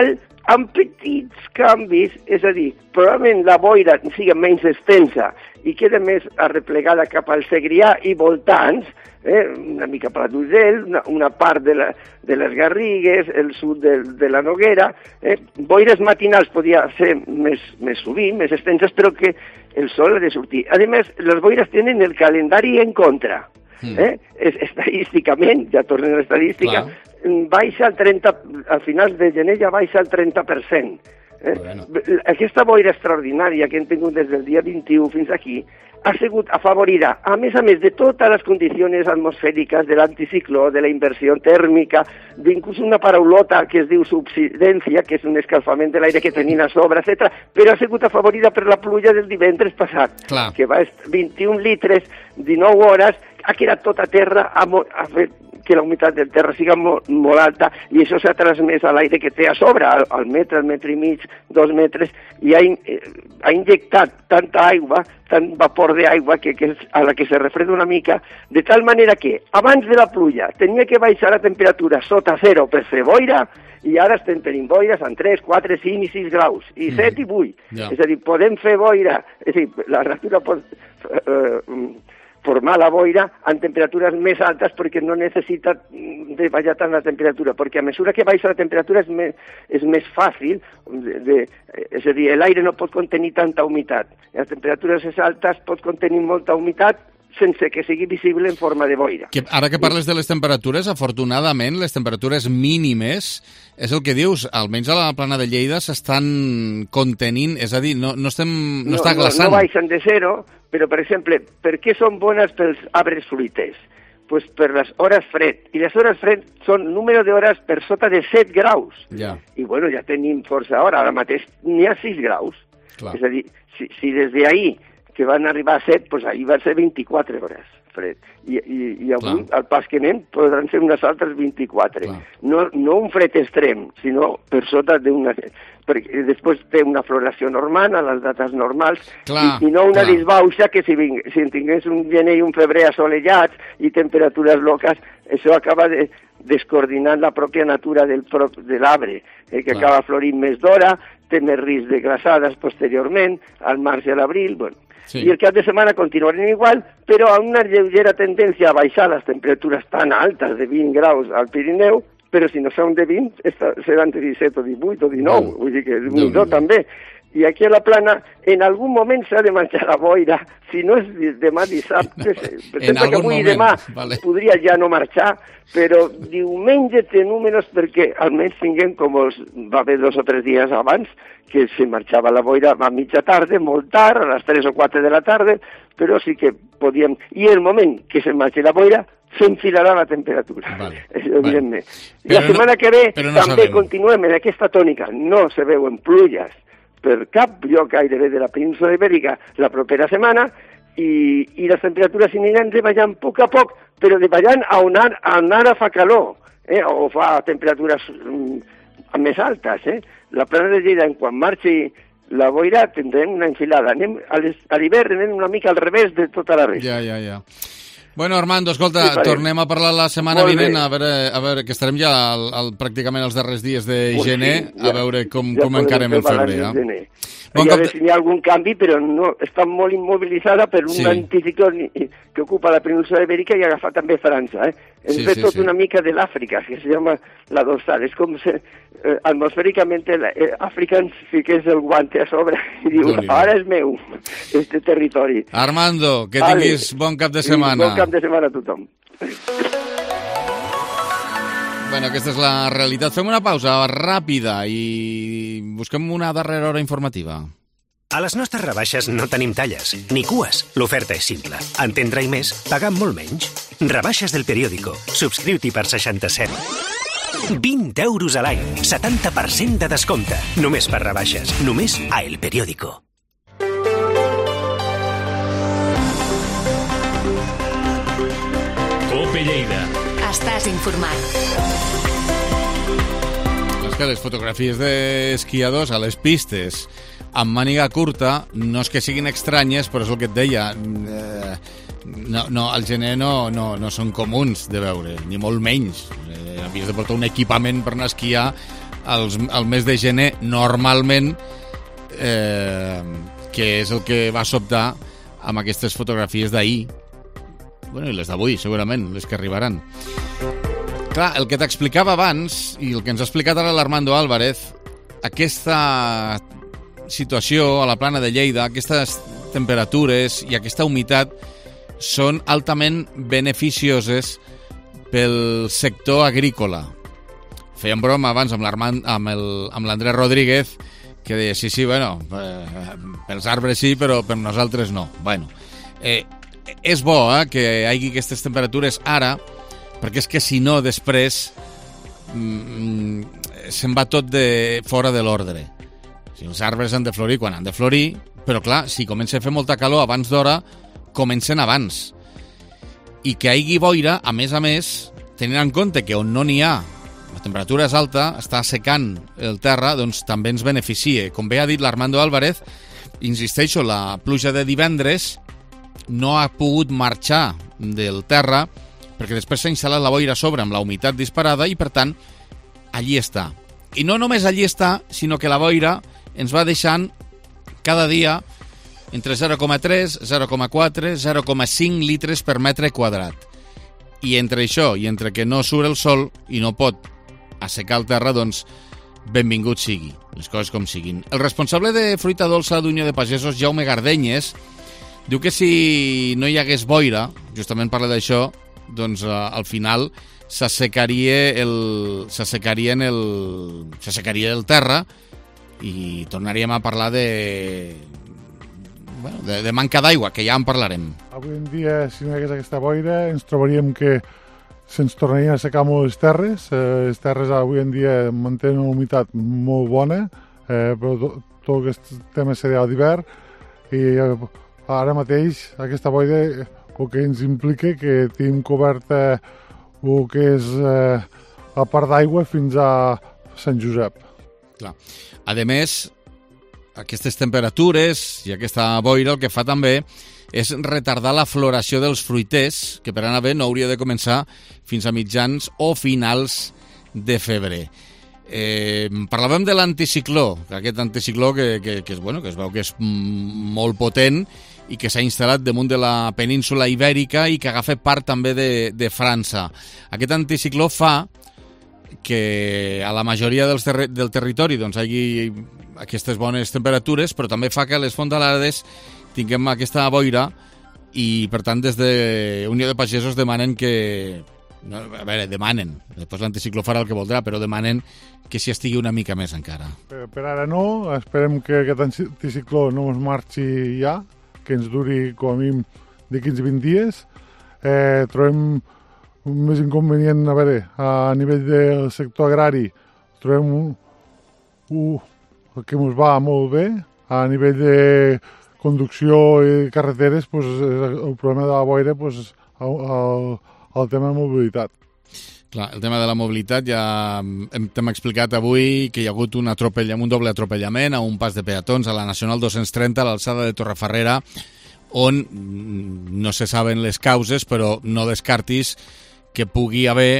amb petits canvis, és a dir, probablement la boira sigui menys extensa i queda més arreplegada cap al Segrià i voltants, eh, una mica per la d'Urgell, una, una part de, la, de les Garrigues, el sud de, de la Noguera, eh, boires matinals podia ser més, més sovint, més extenses, però que el sol ha de sortir. A més, les boires tenen el calendari en contra. Eh? Es, estadísticament, ja tornem a l'estadística, baixa al trenta, al final de gener ja baixa al trenta per cent. Eh? Bueno. Aquesta boira extraordinària que hem tingut des del dia vint-i-u fins aquí ha sigut afavorida, a més a més de totes les condicions atmosfèriques, de l'anticicló, de la inversió tèrmica, d'inclús una paraulota que es diu subsidència, que és un escalfament de l'aire que tenien a sobre, etcètera, però ha sigut afavorida per la pluja del divendres passat, Clar. que va vint-i-un litres, dinou hores, ha quedat tota terra, ha, ha fet que la humitat del terra siga molt, molt alta i això s'ha transmès a l'aire que té a sobre, al, al metre, al metre i mig, dos metres, i ha, eh, ha injectat tanta aigua, tant vapor d'aigua que, que és a la que se refreda una mica, de tal manera que abans de la pluja tenia que baixar la temperatura sota zero per fer boira i ara estem tenint boires en tres, quatre, cinc i sis graus, i set i vuit. Yeah. És a dir, podem fer boira, és a dir, la natura pot... Eh, formar la boira en temperatures més altes perquè no necessita de baixar tant la temperatura, perquè a mesura que baixa la temperatura és més, és més fàcil, de, de, és a dir, l'aire no pot contenir tanta humitat. A les temperatures altes pot contenir molta humitat sense que sigui visible en forma de boira. Que, ara que parles de les temperatures, afortunadament, les temperatures mínimes, és el que dius, almenys a la plana de Lleida s'estan contenint, és a dir, no, no, estem, no, no està glaçant. No, no baixen de zero, però, per exemple, per què són bones pels arbres fruiters? Pues per les hores fred. I les hores fred són número d'hores per sota de set graus. Ja. I, bueno, ja tenim força hora. Ara mateix n'hi ha sis graus. Clar. És a dir, si, si des d'ahir que van arribar a set, doncs ahir van ser vint-i-quatre hores fred. I, i, i avui, Clar. al pas que anem, podran ser unes altres vint-i-quatre. No, no un fred extrem, sinó per sota d'una... Perquè després té una floració normal a les dates normals clar, i, i no una clar. disbauxa que si, ving, si tingués un gener i un febrer assolellats i temperatures loques, això acaba de, descoordinant la pròpia natura del, de l'arbre, eh, que clar. acaba florint més d'hora, té més risc de glaçades posteriorment, al març i a l'abril, bueno. Sí. I el cap de setmana continuarem igual, però amb una lleugera tendència a baixar les temperatures tan altes de vint graus al Pirineu, però si no són de vint, seran de disset o divuit o dinou, no. vull dir que és un do també. I aquí a la plana, en algun moment s'ha de menjar la boira, si no és demà dissabte, sembla que avui i demà vale. podria ja no marxar, però diumenge té números perquè almenys tinguem com els, va haver dos o tres dies abans, que se marxava la boira a mitja tarda, molt tard, a les tres o quatre de la tarda, però sí que podíem... I el moment que se marxi la boira, s'enfilarà la temperatura, vale, evidentment. Vale. La setmana no, que ve no també sabem. continuem en aquesta tònica. No se veuen pluges per cap lloc gairebé de la península ibèrica la propera setmana i, i les temperatures aniran davallant a poc a poc, però davallant a on ara, on ara fa calor, eh, o fa temperatures mm, més altes. Eh? La plana de Lleida, quan marxi la boira, tindrem una enfilada. Anem a l'hivern anem una mica al revés de tota la resta. Ja, ja, ja. Bueno, Armando, escolta, sí, tornem a parlar la setmana vinent, a veure, a veure, que estarem ja al, al, pràcticament els darrers dies de pues gener, sí, ja, a veure com, ja com encarem el febrer. Eh? Bon a veure si hi ha algun canvi, però no, està molt immobilitzada per un sí. anticicló que ocupa la península ibèrica i agafa també França. Eh? Hem sí, fet sí, tot sí. una mica de l'Àfrica, que se llama la dorsal. És com si eh, atmosfèricament eh, Àfrica ens fiqués el guante a sobre i diu, ara és meu, este territori. Armando, que vale. tinguis bon cap de setmana. Bon cap de setmana a tothom. Bueno, aquesta és la realitat. Fem una pausa ràpida i busquem una darrera hora informativa. A les nostres rebaixes no tenim talles, ni cues. L'oferta és simple. Entendre i més, pagant molt menys. Rebaixes del Periódico. Subscriu-t'hi per seixanta-set. vint euros a l'any, setanta per cent de descompte. Només per rebaixes, només a El Periódico. Cope Lleida. Estàs informat. És que les fotografies d'esquiadors a les pistes amb màniga curta no és que siguin estranyes, però és el que et deia. Eh, no, no, al gener no, no, no són comuns de veure, ni molt menys. Eh, havies de portar un equipament per anar a esquiar als, al mes de gener normalment, eh, que és el que va sobtar amb aquestes fotografies d'ahir. Bueno, i les d'avui, segurament, les que arribaran. Clar, el que t'explicava abans, i el que ens ha explicat ara l'Armando Álvarez, aquesta situació a la plana de Lleida, aquestes temperatures i aquesta humitat són altament beneficioses pel sector agrícola. Fèiem broma abans amb l'Andrés Rodríguez, que deia, sí, sí, bueno, eh, pels arbres sí, però per nosaltres no. Bueno, eh, és bo eh, que hi hagi aquestes temperatures ara, perquè és que si no, després mm, se'n va tot de fora de l'ordre. Si els arbres han de florir quan han de florir, però clar, si comença a fer molta calor abans d'hora, comencen abans. I que hi hagi boira, a més a més, tenint en compte que on no n'hi ha, la temperatura és alta, està secant el terra, doncs també ens beneficia. Com bé ha dit l'Armando Álvarez, insisteixo, la pluja de divendres no ha pogut marxar del terra perquè després s'ha instal·lat la boira a sobre amb la humitat disparada i, per tant, allí està. I no només allí està, sinó que la boira ens va deixant cada dia entre zero coma tres, zero coma quatre, zero coma cinc litres per metre quadrat. I entre això i entre que no surt el sol i no pot assecar el terra, doncs benvingut sigui, les coses com siguin. El responsable de fruita dolça d'Unió de Pagesos, Jaume Gardenyes, diu que si no hi hagués boira, justament parla d'això, doncs uh, al final s'assecaria el s'assecarien el s'assecaria el terra i tornaríem a parlar de bueno, de, de manca d'aigua, que ja en parlarem. Avui en dia, si no hi hagués aquesta boira, ens trobaríem que se'ns tornarien a secar molt les terres. Eh, les terres avui en dia mantenen una humitat molt bona, eh, però to, tot aquest tema cereal d'hivern, i eh, ara mateix aquesta boira el que ens implica que tenim coberta el que és eh, la part d'aigua fins a Sant Josep. Clar. A més, aquestes temperatures i aquesta boira el que fa també és retardar la floració dels fruiters, que per anar bé no hauria de començar fins a mitjans o finals de febrer. Eh, parlàvem de l'anticicló, aquest anticicló que, que, que, és, bueno, que es veu que és molt potent i que s'ha instal·lat damunt de la península ibèrica i que agafa part també de, de França. Aquest anticicló fa que a la majoria dels ter del territori doncs, hi hagi aquestes bones temperatures, però també fa que a les fondalades tinguem aquesta boira i, per tant, des de Unió de Pagesos demanen que... No, a veure, demanen, després l'anticicló farà el que voldrà, però demanen que s'hi estigui una mica més encara. Per, per ara no, esperem que aquest anticicló no es marxi ja, que ens duri com a mínim de quinze a vint dies. Eh, trobem un més inconvenient, a veure, a nivell del sector agrari, trobem un, un, que ens va molt bé. A nivell de conducció i carreteres, pues, el problema de la boira, pues, el, el, el tema de mobilitat. Clar, el tema de la mobilitat ja hem, hem explicat avui que hi ha hagut un atropellament, un doble atropellament a un pas de peatons a la Nacional dos-cents trenta a l'alçada de Torrefarrera, on no se saben les causes, però no descartis que pugui haver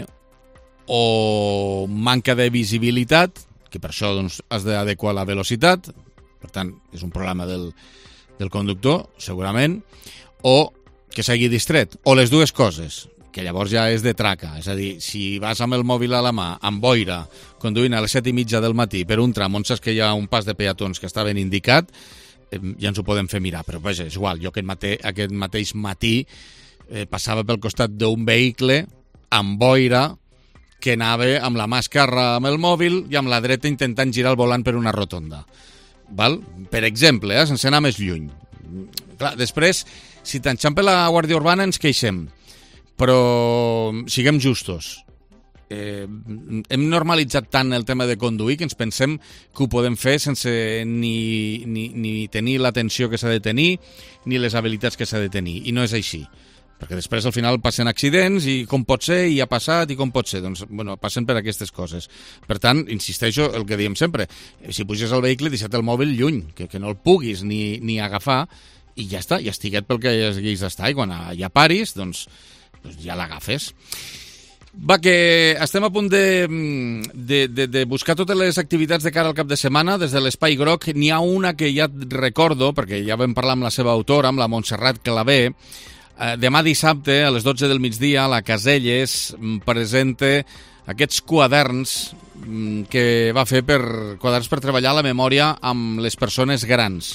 o manca de visibilitat, que per això doncs, has d'adequar la velocitat, per tant, és un problema del, del conductor, segurament, o que s'hagi distret, o les dues coses, que llavors ja és de traca. És a dir, si vas amb el mòbil a la mà, amb boira, conduint a les set i mitja del matí per un tram on saps que hi ha un pas de peatons que està ben indicat, eh, ja ens ho podem fer mirar. Però vaja, és igual, jo aquest, mate, aquest mateix matí eh, passava pel costat d'un vehicle amb boira que anava amb la mà esquerra amb el mòbil i amb la dreta intentant girar el volant per una rotonda. Val? Per exemple, eh, sense anar més lluny. Clar, després, si t'enxampa la Guàrdia Urbana ens queixem, però siguem justos. Eh, hem normalitzat tant el tema de conduir que ens pensem que ho podem fer sense ni, ni, ni tenir l'atenció que s'ha de tenir ni les habilitats que s'ha de tenir, i no és així, perquè després al final passen accidents i com pot ser, i ha passat i com pot ser, doncs bueno, passen per aquestes coses. Per tant, insisteixo el que diem sempre, si puges al vehicle deixa't el mòbil lluny, que, que no el puguis ni, ni agafar, i ja està, ja estiguet pel que haguis d'estar, i quan ja paris, doncs ja l'agafes. Va, que estem a punt de, de, de, de buscar totes les activitats de cara al cap de setmana. Des de l'Espai Groc n'hi ha una que ja recordo, perquè ja vam parlar amb la seva autora, amb la Montserrat Clavé. Eh, demà dissabte, a les dotze del migdia, la Caselles presenta aquests quaderns que va fer per quaderns per treballar la memòria amb les persones grans.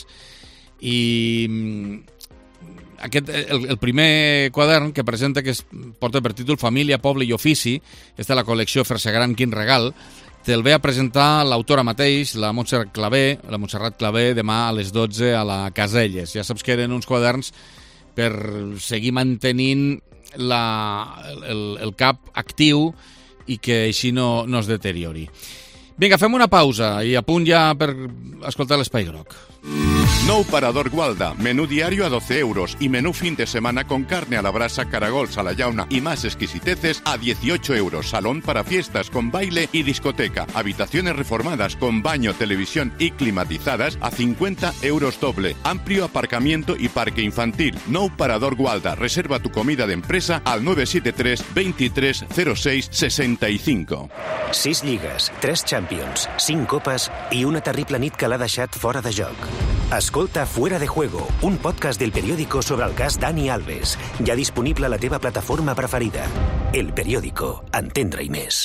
I aquest, el, el primer quadern que presenta, que es porta per títol Família, Poble i Ofici, és de la col·lecció Fer-se gran, quin regal, te'l ve a presentar l'autora mateix, la Montserrat Clavé, la Montserrat Clavé, demà a les dotze a la Caselles. Ja saps que eren uns quaderns per seguir mantenint la, el, el cap actiu i que així no, no es deteriori. Vinga, fem una pausa i a punt ja per escoltar l'Espai Groc. Nou Parador Gualda, menú diario a doce euros y menú fin de semana con carne a la brasa, caragols a la llauna y más exquisiteces a dieciocho euros. Salón para fiestas con baile y discoteca. Habitaciones reformadas con baño, televisión y climatizadas a cincuenta euros doble. Amplio aparcamiento y parque infantil. Nou Parador Gualda. Reserva tu comida de empresa al nueve siete tres, veintitrés, cero seis, sesenta y cinco. Sis lligues, tres Champions, cinc copes i una terrible nit que l'ha deixat fora de joc. Escolta Fuera de Juego, un podcast del periódico sobre el cas Dani Alves. Ja disponible a la teva plataforma preferida. El Periódico, entendre i més.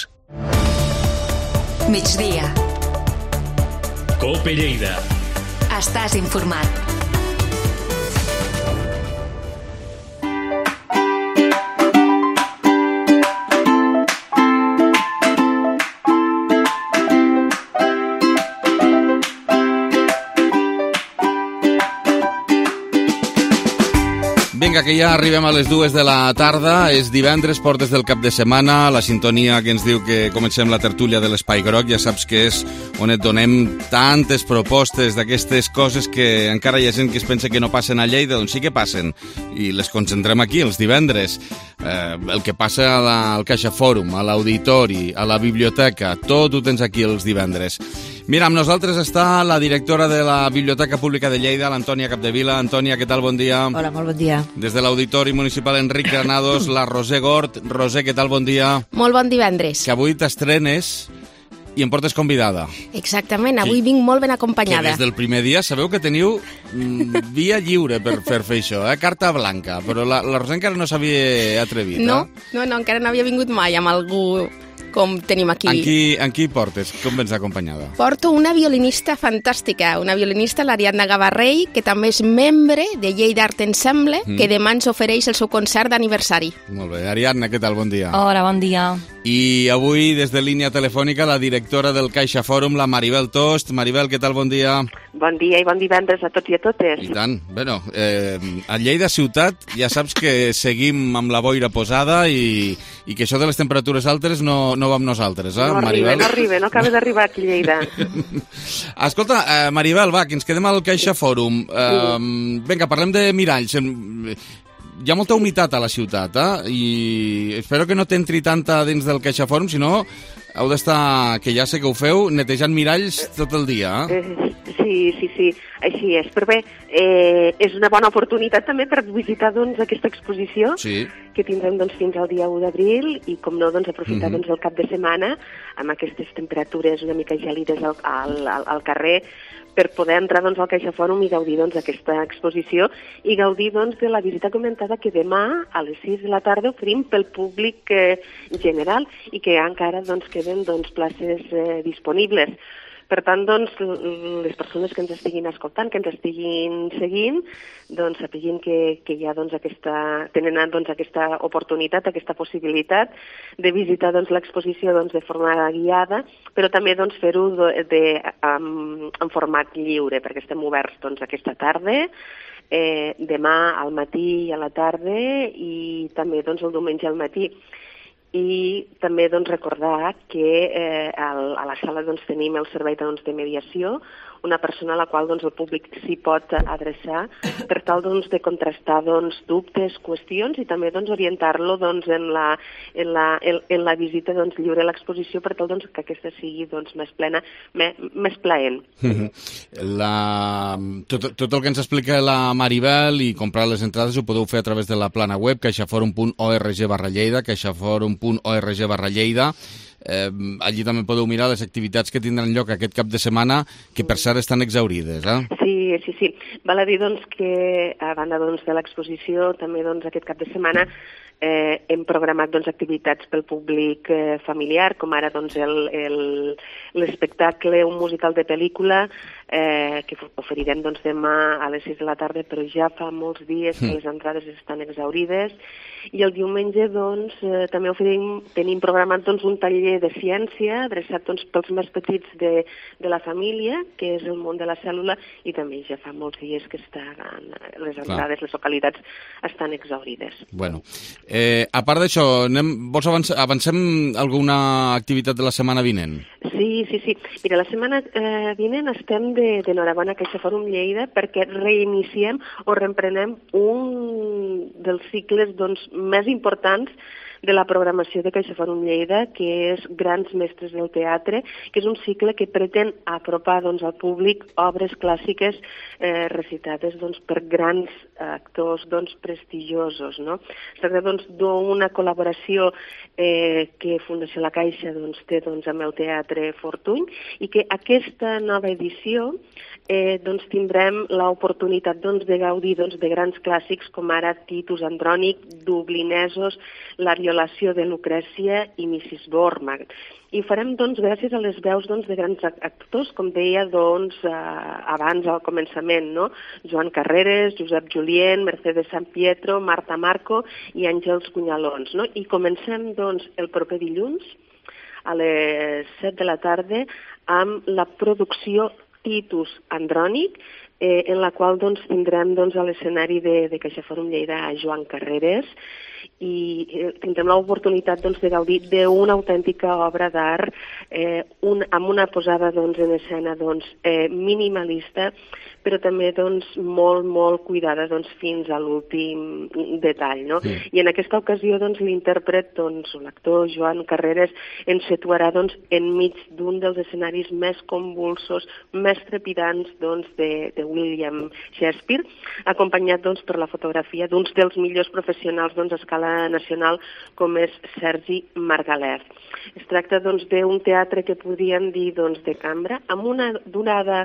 Migdia. Cope Lleida. Estàs informat. Vinga, que ja arribem a les dues de la tarda. És divendres, portes del cap de setmana. La sintonia que ens diu que comencem la tertúlia de l'Espai Groc. Ja saps que és on et donem tantes propostes d'aquestes coses que encara hi ha gent que es pensa que no passen a Lleida. Doncs sí que passen. I les concentrem aquí, els divendres. Eh, el que passa a la, al Caixa Fòrum, a l'Auditori, a la biblioteca, tot ho tens aquí els divendres. Mira, amb nosaltres està la directora de la Biblioteca Pública de Lleida, l'Antònia Capdevila. Antònia, què tal? Bon dia. Hola, molt bon dia. Des de l'Auditori Municipal Enric Granados, la Roser Gort. Roser, què tal? Bon dia. Molt bon divendres. Que avui t'estrenes i em portes convidada. Exactament, avui vinc molt ben acompanyada. Que des del primer dia sabeu que teniu mm, via lliure per, per fer això, eh? Carta blanca, però la, la Roser encara no s'havia atrevit. No, eh? no, no, encara no havia vingut mai amb algú com tenim aquí. En qui, en qui portes? Com vens acompanyada? Porto una violinista fantàstica, una violinista, l'Ariadna Gavarrell, que també és membre de Lleida Art Ensemble, mm. que demà ens ofereix el seu concert d'aniversari. Molt bé. Ariadna, què tal? Bon dia. Hola, bon dia. I avui, des de línia telefònica, la directora del Caixa Fòrum, la Maribel Tost. Maribel, què tal? Bon dia. Bon dia i bon divendres a tots i a totes. I tant. Bueno, eh, a Lleida ciutat ja saps que seguim amb la boira posada i, i que això de les temperatures altes no, no va amb nosaltres, eh, no Maribel? Arriba, no arriba, no acaba d'arribar aquí a Lleida. Escolta, eh, Maribel, va, que ens quedem al Caixa Fòrum. Eh, vinga, parlem de miralls. Hi ha molta humitat a la ciutat, eh? I espero que no t'entri tanta dins del Caixa Fòrum, si no heu d'estar, que ja sé que ho feu, netejant miralls tot el dia. Eh? Eh, sí, sí, sí, així és. Però bé, eh, és una bona oportunitat també per visitar doncs, aquesta exposició sí. que tindrem doncs, fins al dia u d'abril i, com no, doncs, aprofitar Mhm. doncs, el cap de setmana amb aquestes temperatures una mica gèlides al, al, al, al carrer per poder entrar doncs, al Caixa Fòrum i gaudir doncs, d'aquesta exposició i gaudir doncs, de la visita comentada que demà a les sis de la tarda oferim pel públic eh, general i que encara doncs, queden doncs, places eh, disponibles. Per tant, doncs, les persones que ens estiguin escoltant, que ens estiguin seguint, doncs, sapiguin que, que hi ha doncs, aquesta, tenen doncs, aquesta oportunitat, aquesta possibilitat de visitar doncs, l'exposició doncs, de forma guiada, però també doncs, fer-ho de, de, en, en format lliure, perquè estem oberts doncs, aquesta tarda, eh, demà al matí i a la tarda i també doncs, el diumenge al matí. I també doncs, recordar que eh, al, a la sala doncs, tenim el servei doncs, de mediació una persona a la qual doncs, el públic s'hi pot adreçar per tal doncs, de contrastar doncs, dubtes, qüestions i també doncs, orientar-lo doncs, en, la, en, la, en, en la visita doncs, lliure a l'exposició per tal doncs, que aquesta sigui doncs, més plena, més, més plaent. La... Tot, tot el que ens explica la Maribel i comprar les entrades ho podeu fer a través de la plana web caixaforum punt org barra Lleida, caixaforum punt org barra Lleida. Eh, allí també podeu mirar les activitats que tindran lloc aquest cap de setmana, que per cert estan exaurides, eh? Sí, sí, sí. Val a dir doncs, que a banda doncs, de l'exposició, també doncs, aquest cap de setmana eh, hem programat doncs, activitats pel públic eh, familiar, com ara doncs, l'espectacle, un musical de pel·lícula, eh, que oferirem doncs, demà a les sis de la tarda, però ja fa molts dies que les entrades estan exaurides. I el diumenge doncs, eh, també oferim, tenim programat doncs, un taller de ciència adreçat doncs, pels més petits de, de la família, que és el món de la cèl·lula, i també ja fa molts dies que estan, les entrades, les localitats estan exaurides. Bueno, eh, a part d'això, vols avancem, avancem alguna activitat de la setmana vinent? Sí, sí, sí. Mira, la setmana eh, vinent estem d'enhorabona a CaixaForum Lleida perquè reiniciem o reemprenem un dels cicles doncs, més importants de la programació de CaixaForum Lleida, que és Grans Mestres del Teatre, que és un cicle que pretén apropar doncs, al públic obres clàssiques eh, recitades doncs, per grans actors doncs, prestigiosos. No? Es tracta doncs, d'una col·laboració eh, que Fundació La Caixa doncs, té doncs, amb el Teatre Fortuny i que aquesta nova edició eh, doncs, tindrem l'oportunitat doncs, de gaudir doncs, de grans clàssics com ara Titus Andrònic, Dublinesos, La violació de Lucrècia i missus Bormann. I ho farem doncs, gràcies a les veus doncs, de grans actors, com deia doncs, eh, abans al començament, no? Joan Carreras, Josep Julien, Mercedes San Pietro, Marta Marco i Àngels Cunyalons. No? I comencem doncs, el proper dilluns a les set de la tarda amb la producció Titus Andrònic, eh, en la qual doncs, tindrem doncs, a l'escenari de, de CaixaForum Lleida a Joan Carreras, i tindrem l'oportunitat doncs, de gaudir d'una autèntica obra d'art eh, un, amb una posada doncs, en escena doncs, eh, minimalista, però també doncs, molt, molt cuidada doncs, fins a l'últim detall. No? Sí. I en aquesta ocasió doncs, l'intèrpret, doncs, l'actor Joan Carreras, ens situarà doncs, enmig d'un dels escenaris més convulsos, més trepidants doncs, de, de William Shakespeare, acompanyat doncs, per la fotografia d'uns dels millors professionals doncs, a escala nacional, com és Sergi Margalef. Es tracta doncs, d'un teatre que podríem dir doncs, de cambra, amb una durada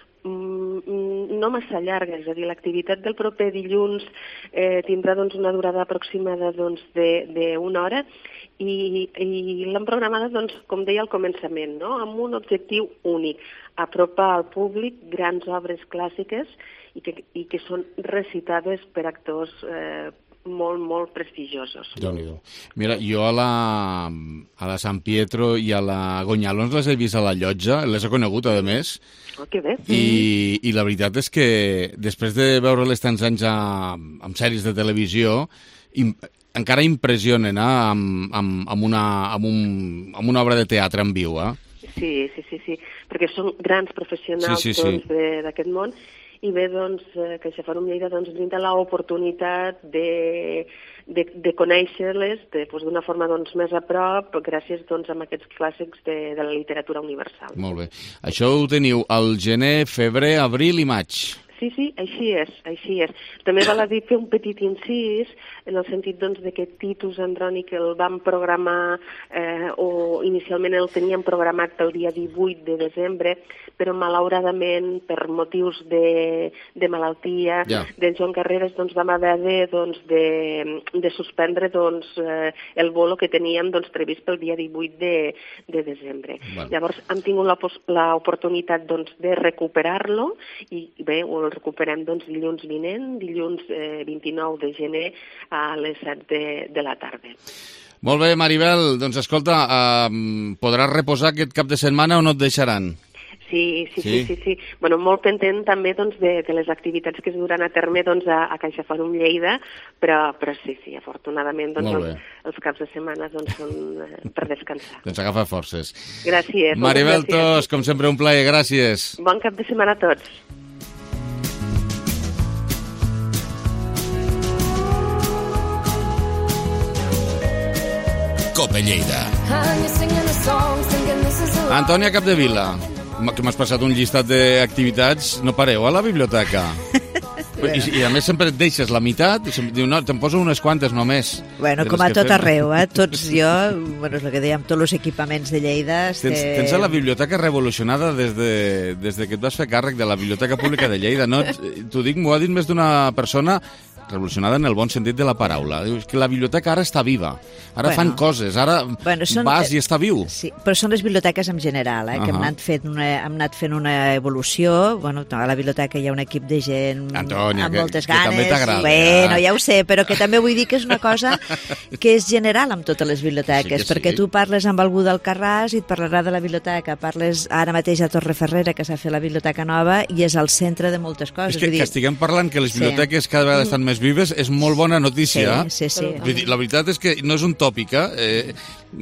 mm, no massa llarga, és a dir, l'activitat del proper dilluns eh, tindrà doncs, una durada aproximada doncs, d'una hora i, i l'hem programada, doncs, com deia al començament, no? Amb un objectiu únic, apropar al públic grans obres clàssiques i que, i que són recitades per actors eh, molt, molt prestigiosos. Déu-n'hi-do. Mira, jo a la, a la San Pietro i a la Gonyalons les he vist a la llotja, les he conegut, a més. Oh, que bé. I, I la veritat és que després de veure-les tants anys a, amb sèries de televisió, im, encara impressionen eh, amb, amb, amb, una, amb, un, amb una obra de teatre en viu. Eh? Sí, sí, sí, sí, perquè són grans professionals sí, sí, doncs, sí. d'aquest món. I bé, doncs, eh, CaixaForum Lleida doncs, brinda l'oportunitat de, de, de conèixer-les d'una doncs, forma doncs, més a prop, gràcies doncs, a aquests clàssics de, de la literatura universal. Molt bé. Això ho teniu al gener, febrer, abril i maig. Sí, sí, així és, així és. També val a dir fer un petit incís en el sentit doncs, de que Titus Andrònic el vam programar eh, o inicialment el teníem programat pel dia divuit de desembre, però malauradament per motius de, de malaltia yeah. de Joan Carreras doncs, vam haver de, doncs, de, de suspendre doncs, eh, el bolo que teníem doncs, previst pel dia divuit de, de desembre. Bueno. Llavors hem tingut l'oportunitat doncs, de recuperar-lo i bé, ho el recuperem doncs, dilluns vinent, dilluns eh, vint-i-nou de gener a les set de, de la tarda. Molt bé, Maribel, doncs escolta, eh, podràs reposar aquest cap de setmana o no et deixaran? Sí, sí, sí, Sí? sí, sí. Bueno, molt pendent també doncs, de, de les activitats que es duran a terme doncs, a, a CaixaForum Lleida, però, però sí, sí, afortunadament doncs, Molt bé. els, els caps de setmana doncs, són eh, per descansar. Doncs agafa forces. Gràcies. Maribel moltes gràcies. Tos, com sempre, un plaer. Gràcies. Bon cap de setmana a tots. Cope Lleida. Antònia Capdevila, que m'has passat un llistat d'activitats. No pareu a la biblioteca? I, I a més sempre et deixes la meitat i diu, no, te'n poso unes quantes només. Bueno, com a tot fem. Arreu, eh? Tots jo, bueno, és el que dèiem, tots els equipaments de Lleida... Tens, que... tens a la biblioteca revolucionada des de, des de que et vas fer càrrec de la Biblioteca Pública de Lleida. No? T'ho dic, m'ho ha dit més d'una persona revolucionada en el bon sentit de la paraula. Dius que la biblioteca ara està viva, ara bueno, fan coses, ara bueno, són, vas i està viu. Sí, però són les biblioteques en general, eh, uh -huh. que hem anat, fent una, hem anat fent una evolució. Bueno, a la biblioteca hi ha un equip de gent Antònia, amb que, moltes que ganes. també t'agrada. Bueno, ja ho sé, però que també vull dir que és una cosa que és general amb totes les biblioteques, sí perquè sí. tu parles amb algú del Carràs i et parlarà de la biblioteca, parles ara mateix a Torreferrera, que s'ha fet la biblioteca nova, i és el centre de moltes coses. És que, vull dir... que estiguem parlant que les biblioteques sí. cada vegada estan més vives és molt bona notícia. Sí, sí, sí. Vull dir, la veritat és que no és un tòpica, eh,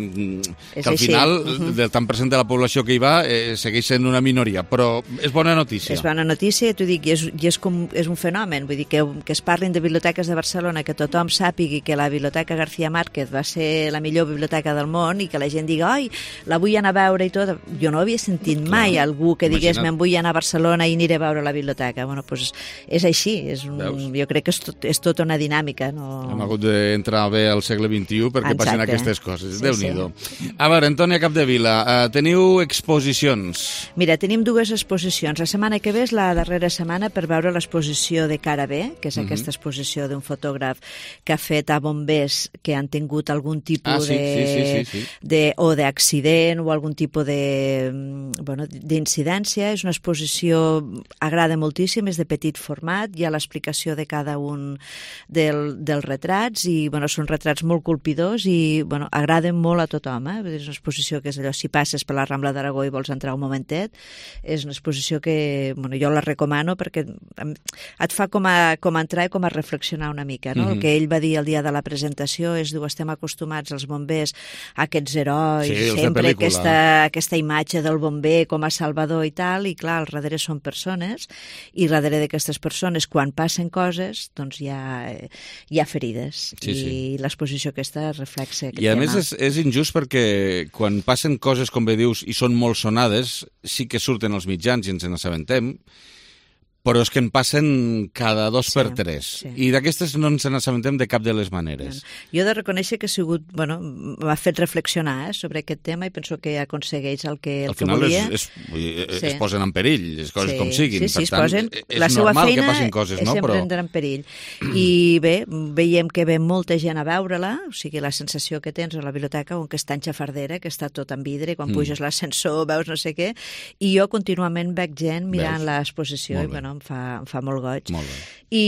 que al així. final, uh -huh. del tant per cent de la població que hi va, eh, segueix sent una minoria, però és bona notícia. És bona notícia, t'ho dic, i és, i és, com, és un fenomen, vull dir, que, que es parlin de biblioteques de Barcelona, que tothom sàpigui que la Biblioteca García Márquez va ser la millor biblioteca del món i que la gent diga, oi, la vull anar a veure i tot. Jo no havia sentit mai Clar. algú que digués, me'n vull anar a Barcelona i aniré a veure la biblioteca. Bueno, doncs és així, és un, jo crec que és, tot, és tota una dinàmica. No? Hem hagut d'entrar bé al segle vint-i-u perquè Exacte. passin aquestes coses. Sí, Déu-n'hi-do. sí. A veure, Antònia Capdevila, uh, teniu exposicions. Mira, tenim dues exposicions. La setmana que ve és la darrera setmana per veure l'exposició de Cara B, que és uh -huh. aquesta exposició d'un fotògraf que ha fet a bombers que han tingut algun tipus ah, sí, de, sí, sí, sí, sí. de... o d'accident o algun tipus de, bueno, d'incidència. És una exposició, agrada moltíssim, és de petit format, hi ha l'explicació de cada un del, dels retrats i bueno, són retrats molt colpidors i bueno, agraden molt a tothom. Eh? És una exposició que és allò, si passes per la Rambla d'Aragó i vols entrar un momentet, és una exposició que bueno, jo la recomano perquè et fa com a, com a entrar i com a reflexionar una mica. No? Mm-hmm. El que ell va dir el dia de la presentació és diu, estem acostumats els bombers a aquests herois, sí, sempre aquesta, aquesta imatge del bomber com a salvador i tal, i clar, al darrere són persones i darrere d'aquestes persones quan passen coses doncs hi ha, hi ha ferides sí, i sí. l'exposició aquesta reflexa aquest I a tema. més és, és injust perquè quan passen coses, com bé dius, i són molt sonades, sí que surten els mitjans i ens n'assabentem, però és que en passen cada dos sí, per tres. Sí. I d'aquestes no ens n'assabentem de cap de les maneres. Jo he de reconèixer que ha sigut, bueno, m'ha fet reflexionar eh, sobre aquest tema i penso que aconsegueix el que, el Al que final volia. Es, es, sí. es posen en perill, les coses sí, com siguin. Sí, sí, per tant, posen, és la seva normal feina que passin coses, és no? sempre Però... entrar en perill. I bé, veiem que ve molta gent a veure-la, o sigui, la sensació que tens a la biblioteca, on que està en xafardera, que està tot en vidre, quan mm. puges l'ascensor veus no sé què, i jo contínuament veig gent mirant l'exposició i bueno, em fa, em fa molt goig. Molt bé.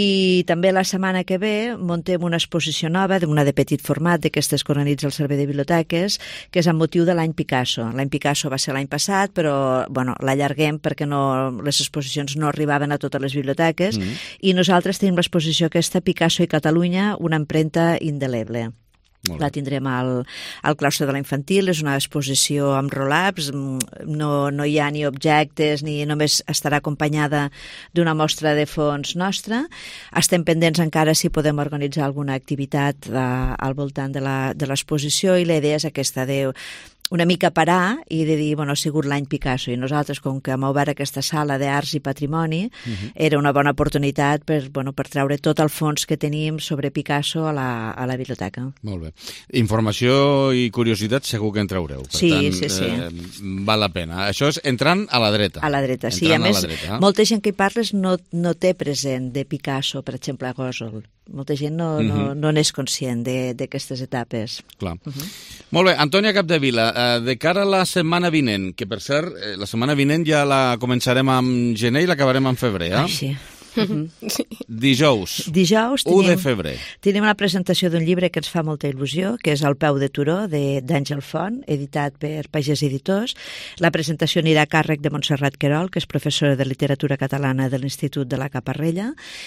I també la setmana que ve muntem una exposició nova, una de petit format, d'aquestes que organitza el Servei de Biblioteques, que és amb motiu de l'any Picasso. L'any Picasso va ser l'any passat, però bueno, l'allarguem perquè no, les exposicions no arribaven a totes les biblioteques, mm. i nosaltres tenim l'exposició aquesta, Picasso i Catalunya, una empremta indeleble. La tindrem al, al claustre de la infantil, és una exposició amb roll-ups, no, no hi ha ni objectes, ni només estarà acompanyada d'una mostra de fons nostra. Estem pendents encara si podem organitzar alguna activitat uh, al voltant de l'exposició i la idea és aquesta de una mica parar i de dir, bueno, ha sigut l'any Picasso i nosaltres, com que hem obert aquesta sala d'arts i patrimoni, uh-huh. era una bona oportunitat per, bueno, per treure tot el fons que tenim sobre Picasso a la, a la biblioteca. Molt bé. Informació i curiositat segur que en traureu. Per sí, tant, sí, sí. Eh, val la pena. Això és entrant a la dreta. A la dreta, sí. A més, dreta, eh? molta gent que hi parles no, no té present de Picasso, per exemple, a Gósol. Molta gent no, uh-huh. no, no n'és conscient d'aquestes etapes. Clar. Uh-huh. Molt bé, Antònia Capdevila, eh, de cara a la setmana vinent, que per cert, eh, la setmana vinent ja la començarem en gener i l'acabarem en febrer, eh? Ai, sí. Sí. Dijous, Dijous u tenim, de febrer. Tenim la presentació d'un llibre que ens fa molta il·lusió, que és El peu de turó, d'Àngel Font, editat per Pagès Editors. La presentació anirà a càrrec de Montserrat Querol, que és professora de literatura catalana de l'Institut de la Caparrella,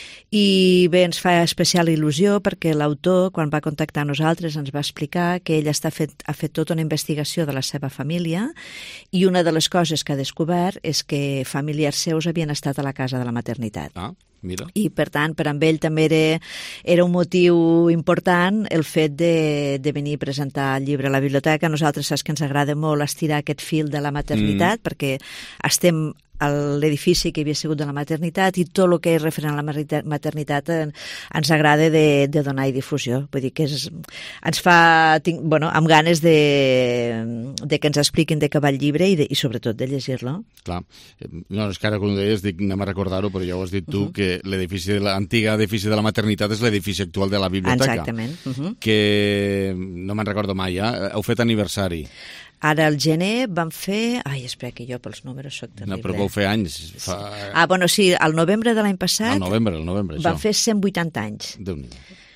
i bé, ens fa especial il·lusió perquè l'autor, quan va contactar a nosaltres, ens va explicar que ell està fet, ha fet tota una investigació de la seva família i una de les coses que ha descobert és que familiars seus havien estat a la casa de la maternitat. Ah, mira. I, per tant, per amb ell també era, era un motiu important el fet de, de venir a presentar el llibre a la biblioteca. A nosaltres saps que ens agrada molt estirar aquest fil de la maternitat, mm. perquè estem a l'edifici que havia sigut de la maternitat i tot el que és referent a la maternitat ens agrada de, de donar i difusió. Vull dir que és, ens fa, tinc, bueno, amb ganes de, de que ens expliquin de què va el llibre i, de, i sobretot de llegir-lo. Clar. No, és que ara quan ho deies dic, anem a recordar-ho, però ja ho has dit tu, uh -huh. que l'edifici de l'antiga edifici de la maternitat és l'edifici actual de la biblioteca. Exactament. Uh -huh. Que no me'n recordo mai, eh? Heu fet aniversari. Ara, al gener, vam fer... Ai, espera, que jo pels números soc terrible. No, però vau fer anys. Fa... Ah, bueno, sí, al novembre de l'any passat... Al novembre, al novembre, vam això. fer cent vuitanta anys. Déu-n'hi-do.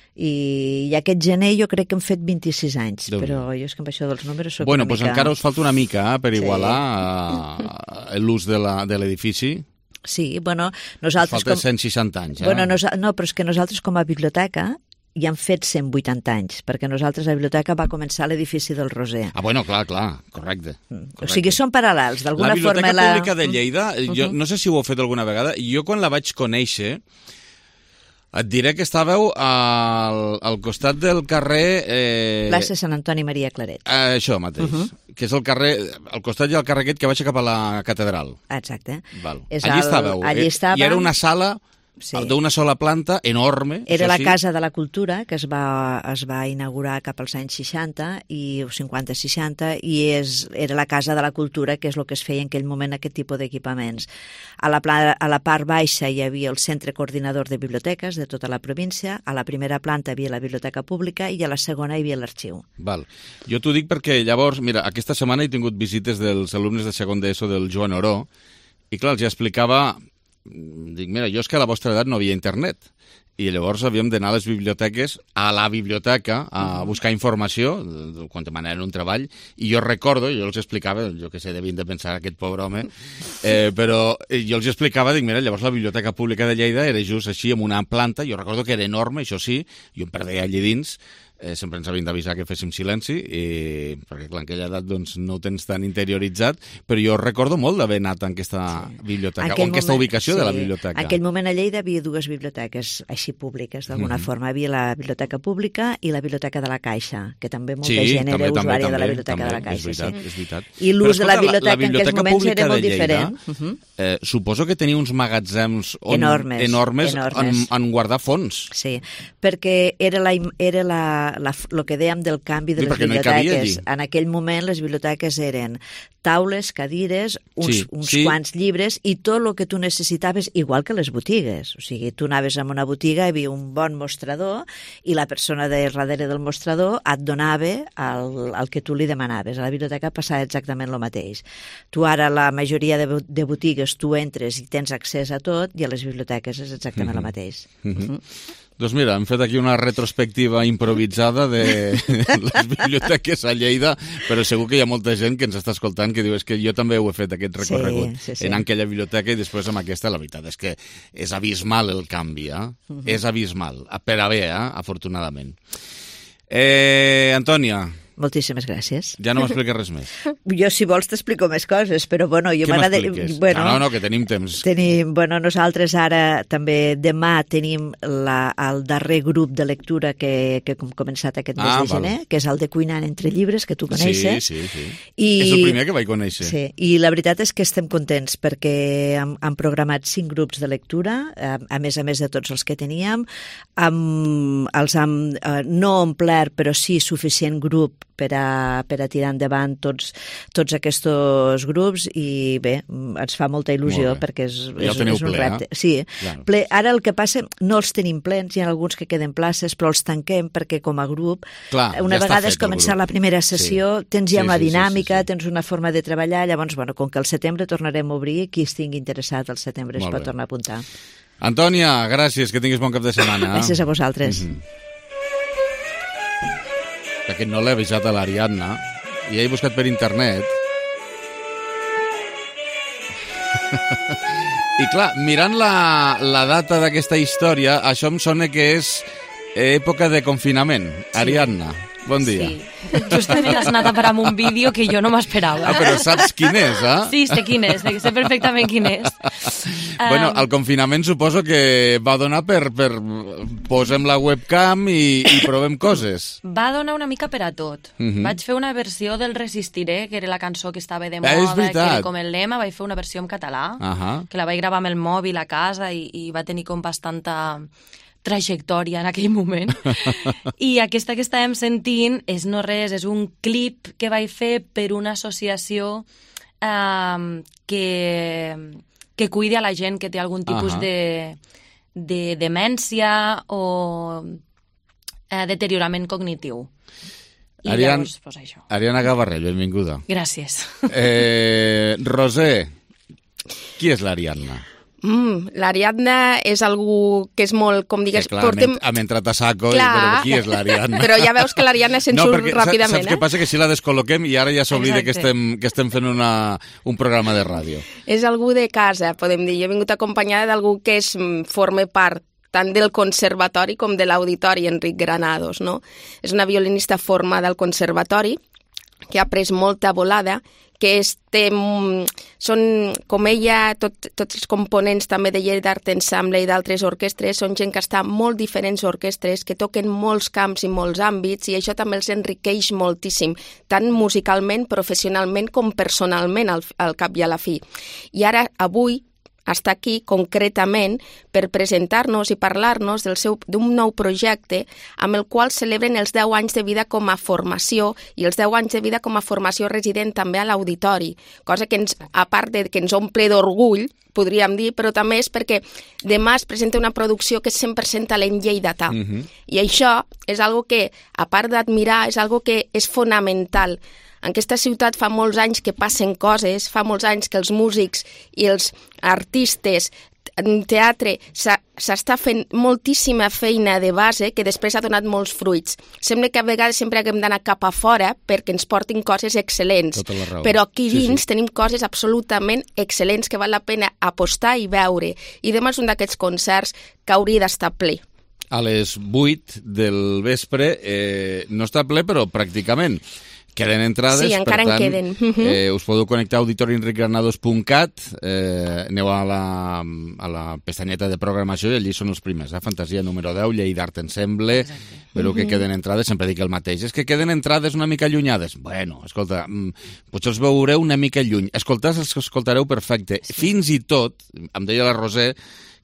I, I aquest gener jo crec que hem fet vint-i-sis anys, però jo és que amb això dels números soc bueno, una pues mica... encara us falta una mica eh, per sí. igualar uh, l'ús de l'edifici. Sí, bueno, nosaltres... Falta com... cent seixanta anys, eh? Bueno, nos... no, però és que nosaltres com a biblioteca ja han fet cent vuitanta anys, perquè nosaltres la biblioteca va començar a l'edifici del Roser. Ah, bueno, clar, clar, correcte. correcte. O sigui, són paral·lels, d'alguna forma... La Biblioteca la... Pública de Lleida, uh -huh. jo no sé si ho heu fet alguna vegada, jo quan la vaig conèixer, et diré que estàveu al, al costat del carrer... Eh... Plaça Sant Antoni Maria Claret. Eh, això mateix, uh -huh. que és el carrer... Al costat hi ha el carrer aquest que baixa cap a la catedral. Exacte. Val. És allí el... estàveu. Allí estava... I era una sala... Sí. D'una sola planta, enorme. Era la sí. Casa de la Cultura, que es va, es va inaugurar cap als anys seixanta, i cinquanta seixanta, i és, era la Casa de la Cultura, que és el que es feia en aquell moment aquest tipus d'equipaments. A, la, a la part baixa hi havia el Centre Coordinador de Biblioteques de tota la província, a la primera planta hi havia la Biblioteca Pública i a la segona hi havia l'arxiu. Val. Jo t'ho dic perquè llavors, mira, aquesta setmana he tingut visites dels alumnes de segon d'ESO del Joan Oró, i clar, els explicava... Dic, mira, jo és que a la vostra edat no havia internet i llavors havíem d'anar a les biblioteques, a la biblioteca, a buscar informació quan demanaven un treball, i jo recordo, jo els explicava, jo que sé, devien de pensar aquest pobre home, eh, però jo els explicava, dic, mira, llavors la Biblioteca Pública de Lleida era just així, amb una planta, jo recordo que era enorme, això sí, jo em perdeia allà dins, eh, sempre ens havien d'avisar que féssim silenci, i, perquè clar, en aquella edat doncs, no ho tens tan interioritzat, però jo recordo molt d'haver anat en aquesta sí. biblioteca, aquell o en aquesta moment, ubicació sí. de la biblioteca. En aquell moment a Lleida havia dues biblioteques així públiques, d'alguna mm-hmm. forma. Hi havia la Biblioteca Pública i la Biblioteca de la Caixa, que també molta sí, gent també, era també, usuària també, de la Biblioteca també, de la Caixa. És veritat, sí. és veritat. I l'ús de la biblioteca, la, la biblioteca en aquells moments era molt Lleida, diferent. Uh-huh. eh, suposo que tenia uns magatzems on, enormes, enormes, enormes. En, en guardar fons. Sí, perquè era, la, era la, la, el que dèiem del canvi de sí, les biblioteques. No en aquell moment les biblioteques eren taules, cadires, uns, sí, uns sí. quants llibres i tot el que tu necessitaves, igual que les botigues. O sigui, tu anaves a una botiga, hi havia un bon mostrador i la persona de darrere del mostrador et donava el, el que tu li demanaves. A la biblioteca passava exactament el mateix. Tu ara, la majoria de, de botigues, tu entres i tens accés a tot, i a les biblioteques és exactament mm-hmm. el mateix. Mm-hmm. Mm-hmm. Doncs mira, hem fet aquí una retrospectiva improvisada de les biblioteques a Lleida, però segur que hi ha molta gent que ens està escoltant que diu és que jo també ho he fet, aquest recorregut, sí, sí, sí. en aquella biblioteca i després amb aquesta. La veritat és que és abismal el canvi, eh? Uh-huh. És abismal, per a bé, eh? Afortunadament. Eh, Antònia, moltíssimes gràcies. Ja no m'expliques res més. Jo, si vols, t'explico més coses, però bueno, jo m'agrada... Què m'expliques? Bueno, no, no, que tenim temps. Tenim, bueno, nosaltres ara també demà tenim la, el darrer grup de lectura que, que hem començat aquest mes ah, de gener, val. que és el de Cuinant entre llibres, que tu coneixes. Sí, sí, sí. I, és el primer que vaig conèixer. Sí, i la veritat és que estem contents perquè hem, hem programat cinc grups de lectura, a, a més a més de tots els que teníem. Hem, els hem eh, no omplert, però sí suficient grup per a, per a tirar endavant tots, tots aquests grups i bé, ens fa molta il·lusió perquè és, ja és, és un ple, repte. Eh? Sí, claro. ple. Ara el que passa, no els tenim plens, hi ha alguns que queden places, però els tanquem perquè com a grup, Clar, una ja vegada has començat la primera sessió, sí. tens ja sí, una sí, dinàmica, sí, sí, sí. tens una forma de treballar, llavors, bueno, com que al setembre tornarem a obrir, qui estigui interessat al setembre es pot tornar a apuntar. Antònia, gràcies, que tinguis bon cap de setmana. Gràcies a vosaltres. Mm-hmm. Aquest no l'he avisat a l'Ariadna i he buscat per internet. I clar, mirant la, la data d'aquesta història, això em sona que és època de confinament. Sí. Ariadna, bon dia. Sí, justament has anat a parar amb un vídeo que jo no m'esperava. Ah, però saps quin és, eh? Sí, sé quin és, sé perfectament quin és. Bueno, el confinament suposo que va donar per, per posem la webcam i, i provem coses. Va donar una mica per a tot. Mhm. Vaig fer una versió del Resistiré, que era la cançó que estava de Ah, moda, és que veritat. era com el lema, vaig fer una versió en català, Ahà. que la vaig gravar amb el mòbil a casa i, i va tenir com bastanta trajectòria en aquell moment. I aquesta que estàvem sentint és no res, és un clip que vaig fer per una associació eh, que, que cuidi a la gent que té algun tipus Ahà. de, de demència o eh, deteriorament cognitiu. I Arian, llavors, pues això. Ariana Gavarrell, benvinguda. Gràcies. Eh, Roser, qui és l'Ariadna? Mm, L'Ariadna és algú que és molt, com digues... Que clar, portem... hem entrat a saco, Clar. però qui és l'Ariadna? Però ja veus que l'Ariadna se'n no, surt perquè, ràpidament, saps, saps eh? què passa? Que si la descol·loquem i ara ja s'oblida que Exacte. estem, que estem fent una, un programa de ràdio. És algú de casa, podem dir. Jo he vingut acompanyada d'algú que és, forma part tant del conservatori com de l'auditori, Enric Granados, no? És una violinista formada al conservatori, que ha pres molta volada, que és, té, són, com ella, tot, tots els components també de Lleida Art Ensemble i d'altres orquestres, són gent que està en molt diferents orquestres, que toquen molts camps i molts àmbits, i això també els enriqueix moltíssim, tant musicalment, professionalment, com personalment, al, al cap i a la fi. I ara, avui, està aquí concretament per presentar-nos i parlar-nos del seu d'un nou projecte amb el qual celebren els deu anys de vida com a formació i els deu anys de vida com a formació resident també a l'auditori, cosa que ens, a part de que ens omple d'orgull, podríem dir, però també és perquè demà es presenta una producció que és cent per cent talent lleidatà. Mhm. I això és algo que, a part d'admirar, és algo que és fonamental. En aquesta ciutat fa molts anys que passen coses, fa molts anys que els músics i els artistes en teatre s'està fent moltíssima feina de base que després ha donat molts fruits. Sembla que a vegades sempre haguem d'anar cap a fora perquè ens portin coses excel·lents. Tota la raó. Però aquí Sí, dins sí. tenim coses absolutament excel·lents que val la pena apostar i veure. I demà és un d'aquests concerts que hauria d'estar ple. A les vuit del vespre eh, no està ple, però pràcticament. Queden entrades, Sí, encara en per tant, queden. Mhm. eh, us podeu connectar a auditori enric granados punt cat, eh, aneu a la, a la pestanyeta de programació i allí són els primers. Eh? Fantasia número deu, Lleida Art Ensemble, veureu que Mhm. queden entrades, sempre dic el mateix. És que queden entrades una mica allunyades. Bueno, escolta, mm, potser els veureu una mica lluny. Escoltar, els escoltareu perfecte. Sí. Fins i tot, em deia la Roser,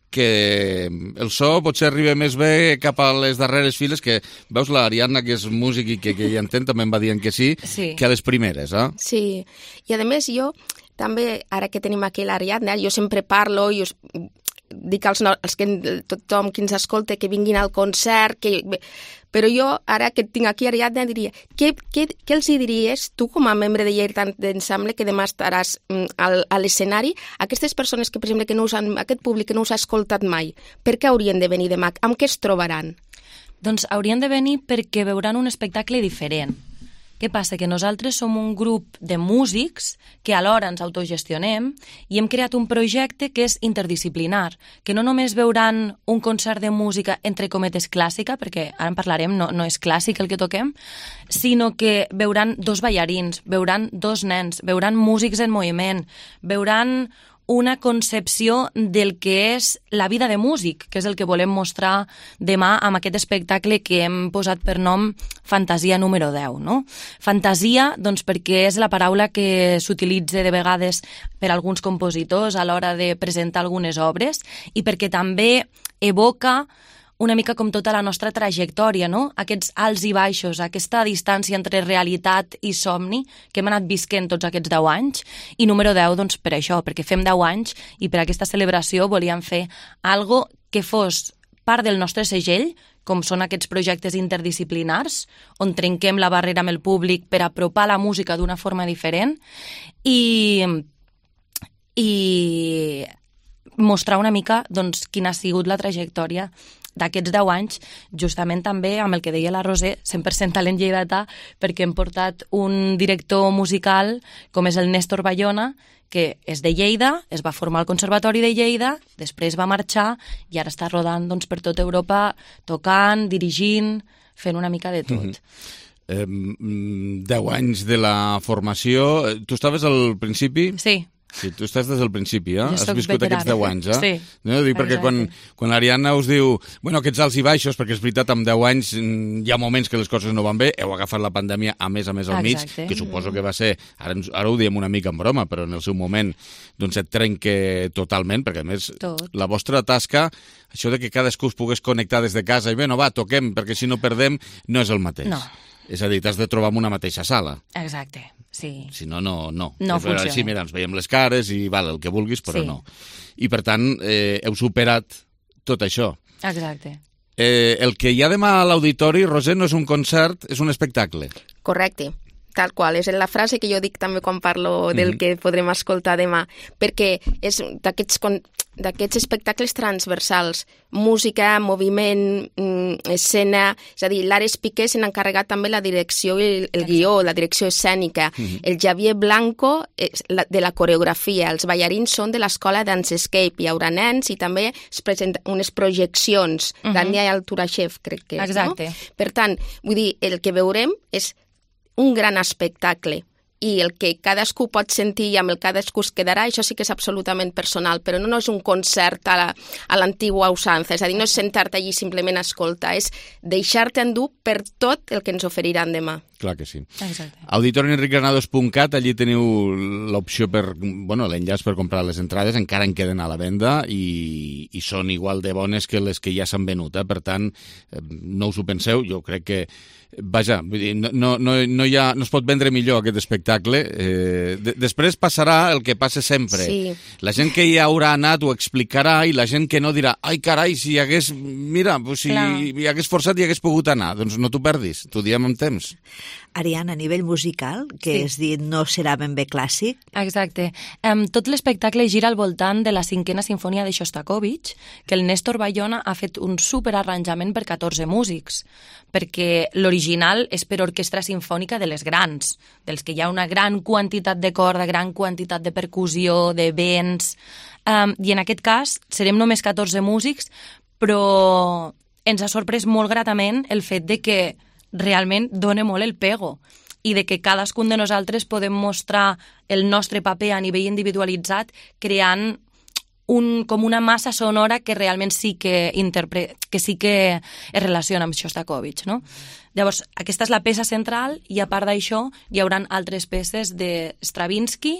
que el so potser arriba més bé cap a les darreres files, que veus l'Ariadna, que és músic i que, que hi entén, també em va dient que sí, Sí. que a les primeres, eh? Sí, i a més jo també, ara que tenim aquí l'Ariadna, jo sempre parlo i us dic als, no, als que, tothom que ens escolta que vinguin al concert, que, però jo ara que tinc aquí Ariadna diria, què, què, què els hi diries tu com a membre de Lleida d'Ensemble que demà estaràs mm, al, a l'escenari, aquestes persones que per exemple que no us han, aquest públic que no us ha escoltat mai, per què haurien de venir demà? Amb què es trobaran? Doncs haurien de venir perquè veuran un espectacle diferent. Què passa? Que nosaltres som un grup de músics que alhora ens autogestionem i hem creat un projecte que és interdisciplinar, que no només veuran un concert de música entre cometes clàssica, perquè ara en parlarem, no, no és clàssic el que toquem, sinó que veuran dos ballarins, veuran dos nens, veuran músics en moviment, veuran una concepció del que és la vida de músic, que és el que volem mostrar demà amb aquest espectacle que hem posat per nom Fantasia número deu, no? Fantasia, doncs, perquè és la paraula que s'utilitza de vegades per alguns compositors a l'hora de presentar algunes obres i perquè també evoca una mica com tota la nostra trajectòria, no? Aquests alts i baixos, aquesta distància entre realitat i somni que hem anat visquent tots aquests deu anys. I número deu, doncs, per això, perquè fem deu anys i per aquesta celebració volíem fer algo que fos part del nostre segell, com són aquests projectes interdisciplinars, on trenquem la barrera amb el públic per apropar la música d'una forma diferent i... i mostrar una mica doncs, quina ha sigut la trajectòria d'aquests deu anys, justament també amb el que deia la Roser, cent per cent talent lleidatà, perquè hem portat un director musical com és el Néstor Bayona, que és de Lleida, es va formar al Conservatori de Lleida, després va marxar i ara està rodant doncs, per tota Europa, tocant, dirigint, fent una mica de tot. Mm-hmm. eh, deu anys de la formació. Tu estaves al principi? Sí. Sí, tu estàs des del principi, eh? Jo Has soc viscut veterana. aquests deu anys, eh? Sí. No, dic perquè quan, quan l'Ariadna us diu bueno, aquests alts i baixos, perquè és veritat, amb deu anys mm, hi ha moments que les coses no van bé, heu agafat la pandèmia a més a més al mig, Exacte. que suposo que va ser, ara, ens- ara ho diem una mica en broma, però en el seu moment doncs et trenca totalment, perquè a més Tot. la vostra tasca, això de que cadascú es pogués connectar des de casa i bé, no va, toquem, perquè si no perdem, no és el mateix. No. És a dir, t'has de trobar en una mateixa sala. Exacte, sí. Si no, no, no. No És vera, funciona. Sí, mira, ens veiem les cares i val, el que vulguis, però Sí. no. I per tant, eh, heu superat tot això. Exacte. Eh, el que hi ha demà a l'auditori, Roser, no és un concert, és un espectacle. Correcte, tal qual. És la frase que jo dic també quan parlo del Mhm. que podrem escoltar demà, perquè és d'aquests con- d'aquests espectacles transversals, música, moviment, mm, escena, és a dir, l'Ares Piqué se n'ha encarregat també la direcció i el, el guió, la direcció escènica. Mhm. El Javier Blanco és la, de la coreografia, els ballarins són de l'escola Dancescape, hi haurà nens i també es presenten unes projeccions Mhm. d'Anya Alturashev, crec que és, Exacte. no? Per tant, vull dir, el que veurem és un gran espectacle i el que cadascú pot sentir i amb el cadascú es quedarà, això sí que és absolutament personal, però no, no és un concert a la, a l'antigua usança, és a dir, no és sentar-te allí simplement a escoltar, és deixar-te endur per tot el que ens oferiran demà. Clar que sí. Exacte. auditori enric granados punt cat, allí teniu l'opció per, bueno, l'enllaç per comprar les entrades, encara en queden a la venda i, i són igual de bones que les que ja s'han venut, eh? Per tant, eh, no us ho penseu, jo crec que vaja, vull dir, no, no, no, no, hi ha, no es pot vendre millor aquest espectacle. Eh, de, després passarà el que passa sempre. Sí. La gent que hi haurà anat ho explicarà i la gent que no dirà, ai carai, si hi hagués, mira, pues, si Clar. hi hagués forçat i hagués pogut anar. Doncs no t'ho perdis, t'ho diem amb temps. Ariana, a nivell musical, que Sí. és dit no serà ben bé clàssic, Exacte. Um, tot l'espectacle gira al voltant de la cinquena sinfonia de Shostakovich, que el Néstor Bayona ha fet un superarranjament per catorze músics, perquè l'original és per orquestra sinfònica de les grans, dels que hi ha una gran quantitat de corda, gran quantitat de percussió, de vents, um, i en aquest cas serem només catorze músics, però ens ha sorprès molt gratament el fet de que realment dona molt el pego i de que cadascun de nosaltres podem mostrar el nostre paper a nivell individualitzat creant un, com una massa sonora que realment sí que, interpre que sí que es relaciona amb Shostakovich, no? Llavors, aquesta és la peça central i a part d'això hi haurà altres peces de Stravinsky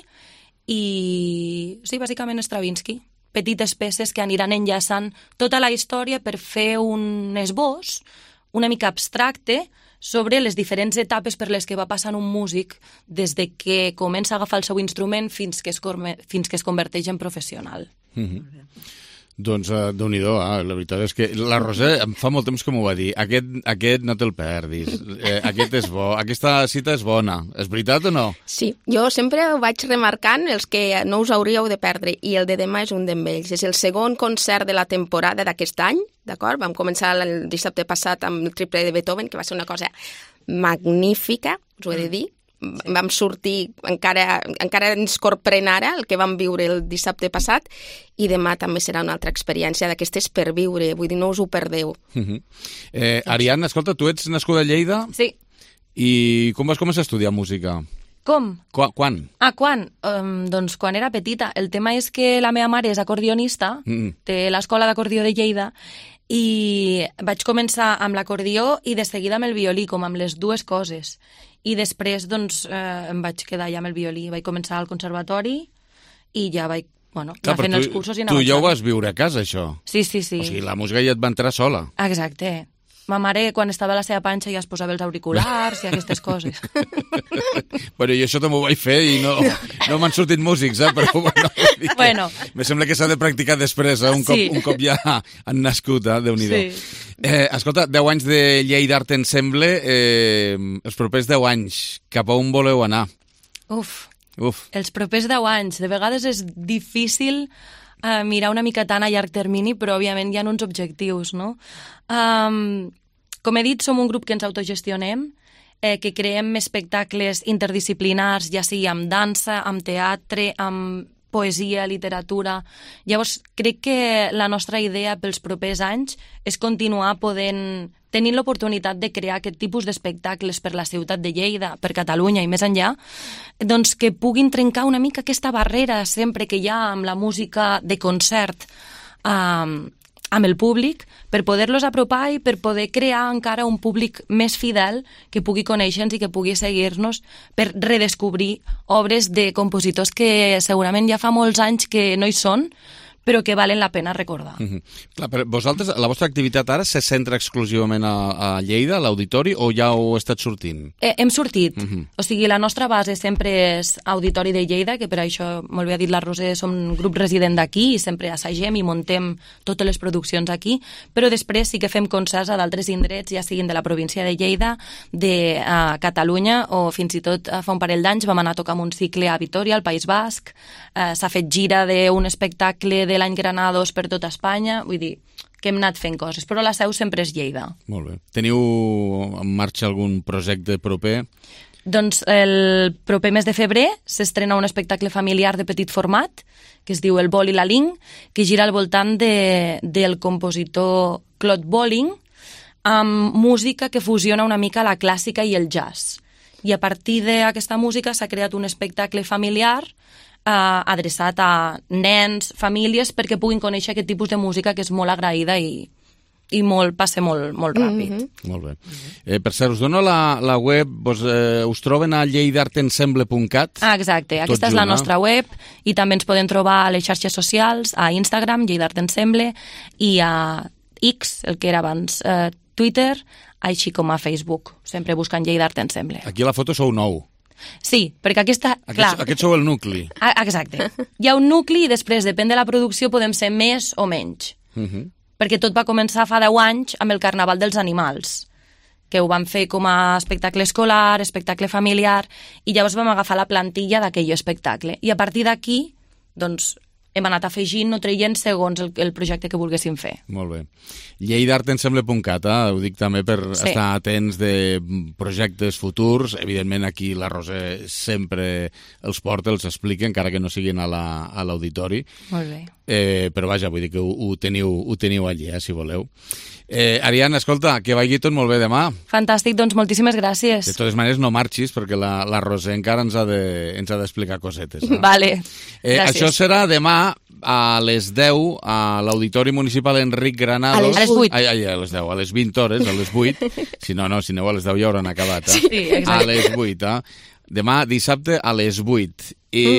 i... sí, bàsicament Stravinsky. Petites peces que aniran enllaçant tota la història per fer un esbós una mica abstracte sobre les diferents etapes per les que va passant un músic des de que comença a agafar el seu instrument fins que es, fins que es converteix en professional. Mm-hmm. Doncs, uh, déu-n'hi-do, eh? La veritat és que la Roser em fa molt temps que m'ho va dir. Aquest, aquest no te'l perdis, eh, aquest és bo, aquesta cita és bona. És veritat o no? Sí, jo sempre ho vaig remarcant els que no us hauríeu de perdre i el de demà és un d'ells. És el segon concert de la temporada d'aquest any, d'acord? Vam començar el dissabte passat amb el triple de Beethoven, que va ser una cosa magnífica, us ho he de dir. Sí. Vam sortir, encara, encara ens corprèn ara el que vam viure el dissabte passat i demà també serà una altra experiència d'aquestes per viure, vull dir, no us ho perdeu. Uh-huh. eh, Ariadna, escolta, tu ets nascuda a Lleida? Sí. I com vas començar a estudiar música? Com? Qu quan? Ah, quan? Um, doncs quan era petita. El tema és que la meva mare és acordionista, Mm. té l'escola d'acordió de Lleida, i vaig començar amb l'acordió i de seguida amb el violí, com amb les dues coses. I després, doncs, eh, em vaig quedar ja amb el violí. Vaig començar al conservatori i ja vaig, bueno, Clar, anar fent tu, els cursos i anar tu ja ho avançant. vas viure a casa, això. Sí, sí, sí. O sigui, la música ja et va entrar sola. Exacte. Ma mare, quan estava a la seva panxa, ja es posava els auriculars i aquestes coses. Bueno, jo això també ho vaig fer i no, no m'han sortit músics, eh? Però bueno, Bueno. me sembla que s'ha de practicar després, eh? Un, Sí. cop, un cop ja han nascut, eh? Déu-n'hi-do. Sí. Eh, escolta, deu anys de Lleida Art Ensemble, eh, els propers deu anys, cap a on voleu anar? Uf, Uf. els propers deu anys. De vegades és difícil uh, mirar una mica tant a llarg termini, però òbviament hi ha uns objectius, no? Um, com he dit, som un grup que ens autogestionem, eh, que creem espectacles interdisciplinars, ja sigui amb dansa, amb teatre, amb poesia, literatura. Llavors, crec que la nostra idea pels propers anys és continuar podent, tenint l'oportunitat de crear aquest tipus d'espectacles per la ciutat de Lleida, per Catalunya i més enllà, doncs que puguin trencar una mica aquesta barrera sempre que hi ha amb la música de concert eh, amb el públic, per poder-los apropar i per poder crear encara un públic més fidel que pugui conèixer-nos i que pugui seguir-nos per redescobrir obres de compositors que segurament ja fa molts anys que no hi són, però que valen la pena recordar. Mm-hmm. Clar, però vosaltres, la vostra activitat ara se centra exclusivament a, a Lleida, a l'auditori, o ja heu estat sortint? Eh, hem sortit. Mm-hmm. O sigui, la nostra base sempre és Auditori de Lleida, que per això, molt bé ha dit la Roser, som un grup resident d'aquí i sempre assagem i montem totes les produccions aquí, però després sí que fem concerts a d'altres indrets, ja siguin de la província de Lleida, de uh, Catalunya, o fins i tot uh, fa un parell d'anys vam anar a tocar amb un cicle a Vitòria, al País Basc, uh, s'ha fet gira d'un espectacle de l'any Granados per tota Espanya, vull dir que hem anat fent coses, però la seu sempre és Lleida. Molt bé. Teniu en marxa algun projecte proper? Doncs el proper mes de febrer s'estrena un espectacle familiar de petit format que es diu El Bol i la Ling, que gira al voltant de, del compositor Claude Bolling, amb música que fusiona una mica la clàssica i el jazz. I a partir d'aquesta música s'ha creat un espectacle familiar Uh, adreçat a nens, famílies, perquè puguin conèixer aquest tipus de música que és molt agraïda i, i molt, passa molt, molt ràpid. Mm-hmm. Molt bé. Eh, per cert, us dono la, la web, vos, eh, us troben a lleidartensemble punt cat. Ah, exacte, aquesta és la nostra web i també ens poden trobar a les xarxes socials, a Instagram, lleidartensemble, i a X, el que era abans eh, Twitter, així com a Facebook, sempre buscant Lleidartensemble. Aquí a la foto sou nou. Sí, perquè aquesta... Aquest, clar, aquest sou el nucli. A, exacte. Hi ha un nucli i després, depèn de la producció, podem ser més o menys. Uh-huh. Perquè tot va començar fa deu anys amb el Carnaval dels Animals, que ho vam fer com a espectacle escolar, espectacle familiar, i llavors vam agafar la plantilla d'aquell espectacle. I a partir d'aquí, doncs, hem anat afegint o traient segons el, el projecte que volguéssim fer. Molt bé. lleidartensemble punt cat, eh? Ho dic també per sí. estar atents de projectes futurs. Evidentment aquí la Roser sempre els porta, els explica, encara que no siguin a l'auditori. La, Molt bé. Eh, però vaja, vull dir que ho, ho, teniu, ho teniu allí, eh, si voleu. Eh, Ariadna, escolta, que vagi tot molt bé demà. Fantàstic, doncs moltíssimes gràcies. De totes maneres, no marxis, perquè la, la Roser encara ens ha de, ens ha d'explicar cosetes. Eh? Vale, eh, gràcies. Això serà demà a les deu a l'Auditori Municipal Enric Granados. A les vuit. Ai, ai, a les deu, a les vint hores, a les vuit. Si no, no, si aneu a les deu ja hauran acabat. Eh? Sí, exacte. A les vuit, eh? Demà, dissabte, a les vuit. I...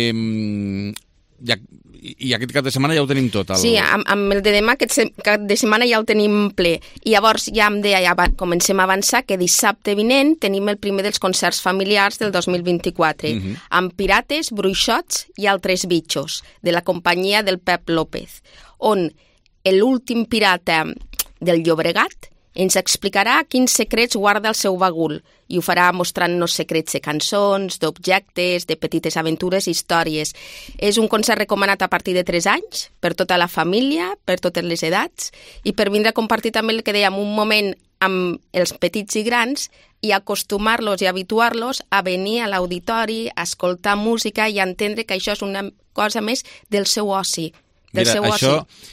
Mm. Ja, i aquest cap de setmana ja ho tenim tot. El... Sí, amb, amb el de demà aquest se, cap de setmana ja el tenim ple. I llavors ja em deia, ja comencem a avançar, que dissabte vinent tenim el primer dels concerts familiars del dos mil vint-i-quatre, uh-huh. amb Pirates, Bruixots i altres bitxos, de la companyia del Pep López, on l'últim pirata del Llobregat ens explicarà quins secrets guarda el seu bagul i ho farà mostrant-nos secrets de cançons, d'objectes, de petites aventures i històries. És un concert recomanat a partir de tres anys, per tota la família, per totes les edats, i per vindre a compartir també el que dèiem, un moment amb els petits i grans i acostumar-los i habituar-los a venir a l'auditori, a escoltar música i a entendre que això és una cosa més del seu oci. Mira, això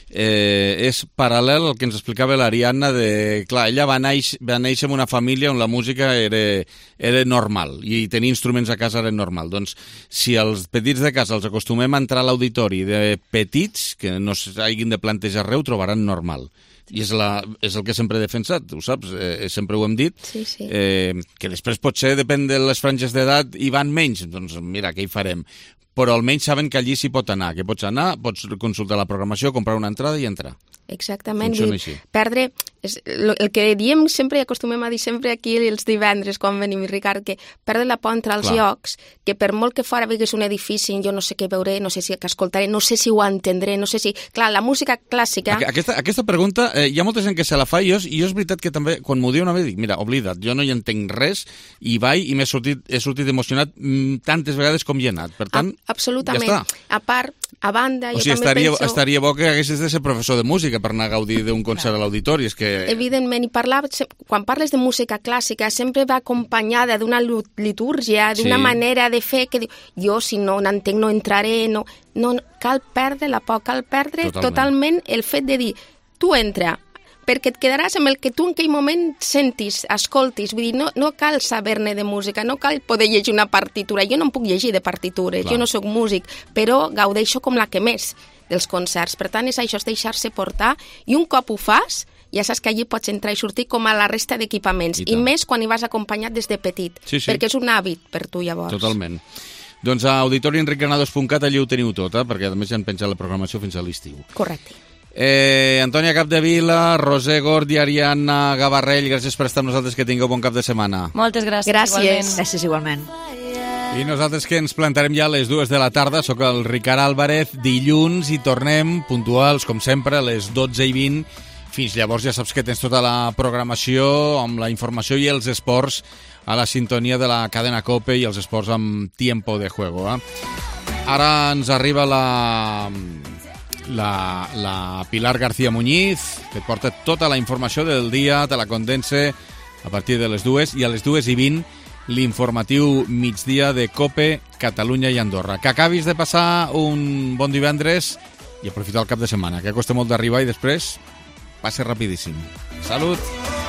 eh, és paral·lel al que ens explicava l'Ariadna de... Clar, ella va néixer, va néixer en una família on la música era, era normal i tenir instruments a casa era normal. Doncs si els petits de casa els acostumem a entrar a l'auditori de petits, que no s'hagin de plantejar res, ho trobaran normal. I és, la, és el que sempre he defensat, ho saps? Eh, sempre ho hem dit. Sí, sí. Eh, que després potser, depèn de les franges d'edat, hi van menys. Doncs mira, què hi farem? Però almenys saben que allí s'hi pot anar, que pots anar, pots consultar la programació, comprar una entrada i entrar. Exactament. Funciona així. Perdre És el que diem sempre i acostumem a dir sempre aquí els divendres quan venim, Ricard, que perdre la por entre els Clar. llocs, que per molt que fora vegués un edifici, jo no sé què veuré, no sé si què escoltaré, no sé si ho entendré, no sé si... Clar, la música clàssica... Aquesta, aquesta pregunta, eh, hi ha molta gent que se la fa i jo, i jo és veritat que també, quan m'ho diu una vegada, dic, mira, oblida't, jo no hi entenc res i vaig i m'he sortit, he sortit emocionat mm, tantes vegades com hi he anat. Per tant, a, absolutament. Ja està. A part, a banda, o jo sigui, també estaria, penso... estaria bo que haguessis de ser professor de música per anar a gaudir d'un concert a l'auditori, és que... Evidentment, i parlar, quan parles de música clàssica sempre va acompanyada d'una litúrgia, d'una sí. manera de fer que diu, jo si no n'entenc no entraré, no, no, cal perdre la por, cal perdre totalment. totalment el fet de dir, tu entra, perquè et quedaràs amb el que tu en aquell moment sentis, escoltis, vull dir, no, no cal saber-ne de música, no cal poder llegir una partitura, jo no em puc llegir de partitures, Clar. jo no sóc músic, però gaudeixo com la que més dels concerts, per tant és això, és deixar-se portar, i un cop ho fas, ja saps que allí pots entrar i sortir com a la resta d'equipaments, I, I més quan hi vas acompanyat des de petit, sí, sí. perquè és un hàbit per tu llavors. Totalment. Doncs a auditori enric granados punt cat allí ho teniu tot, eh? perquè a més ja en penja la programació fins a l'estiu. Correcte. Eh, Antònia Capdevila, Roser Gord i Ariadna Gavarrell, gràcies per estar amb nosaltres, que tingueu bon cap de setmana. Moltes gràcies. Gràcies. Igualment. Gràcies igualment. I nosaltres que ens plantarem ja a les dues de la tarda, sóc el Ricard Álvarez, dilluns i tornem puntuals, com sempre, a les dotze i vint. Fins llavors ja saps que tens tota la programació amb la informació i els esports a la sintonia de la cadena COPE i els esports amb Tiempo de Juego. Eh? Ara ens arriba la, la, la Pilar García Muñiz, que et porta tota la informació del dia, te la condense a partir de les dues, i a les dues i vint l'informatiu migdia de COPE, Catalunya i Andorra. Que acabis de passar un bon divendres i aprofitar el cap de setmana, que costa molt d'arribar i després passa rapidíssim. Salut!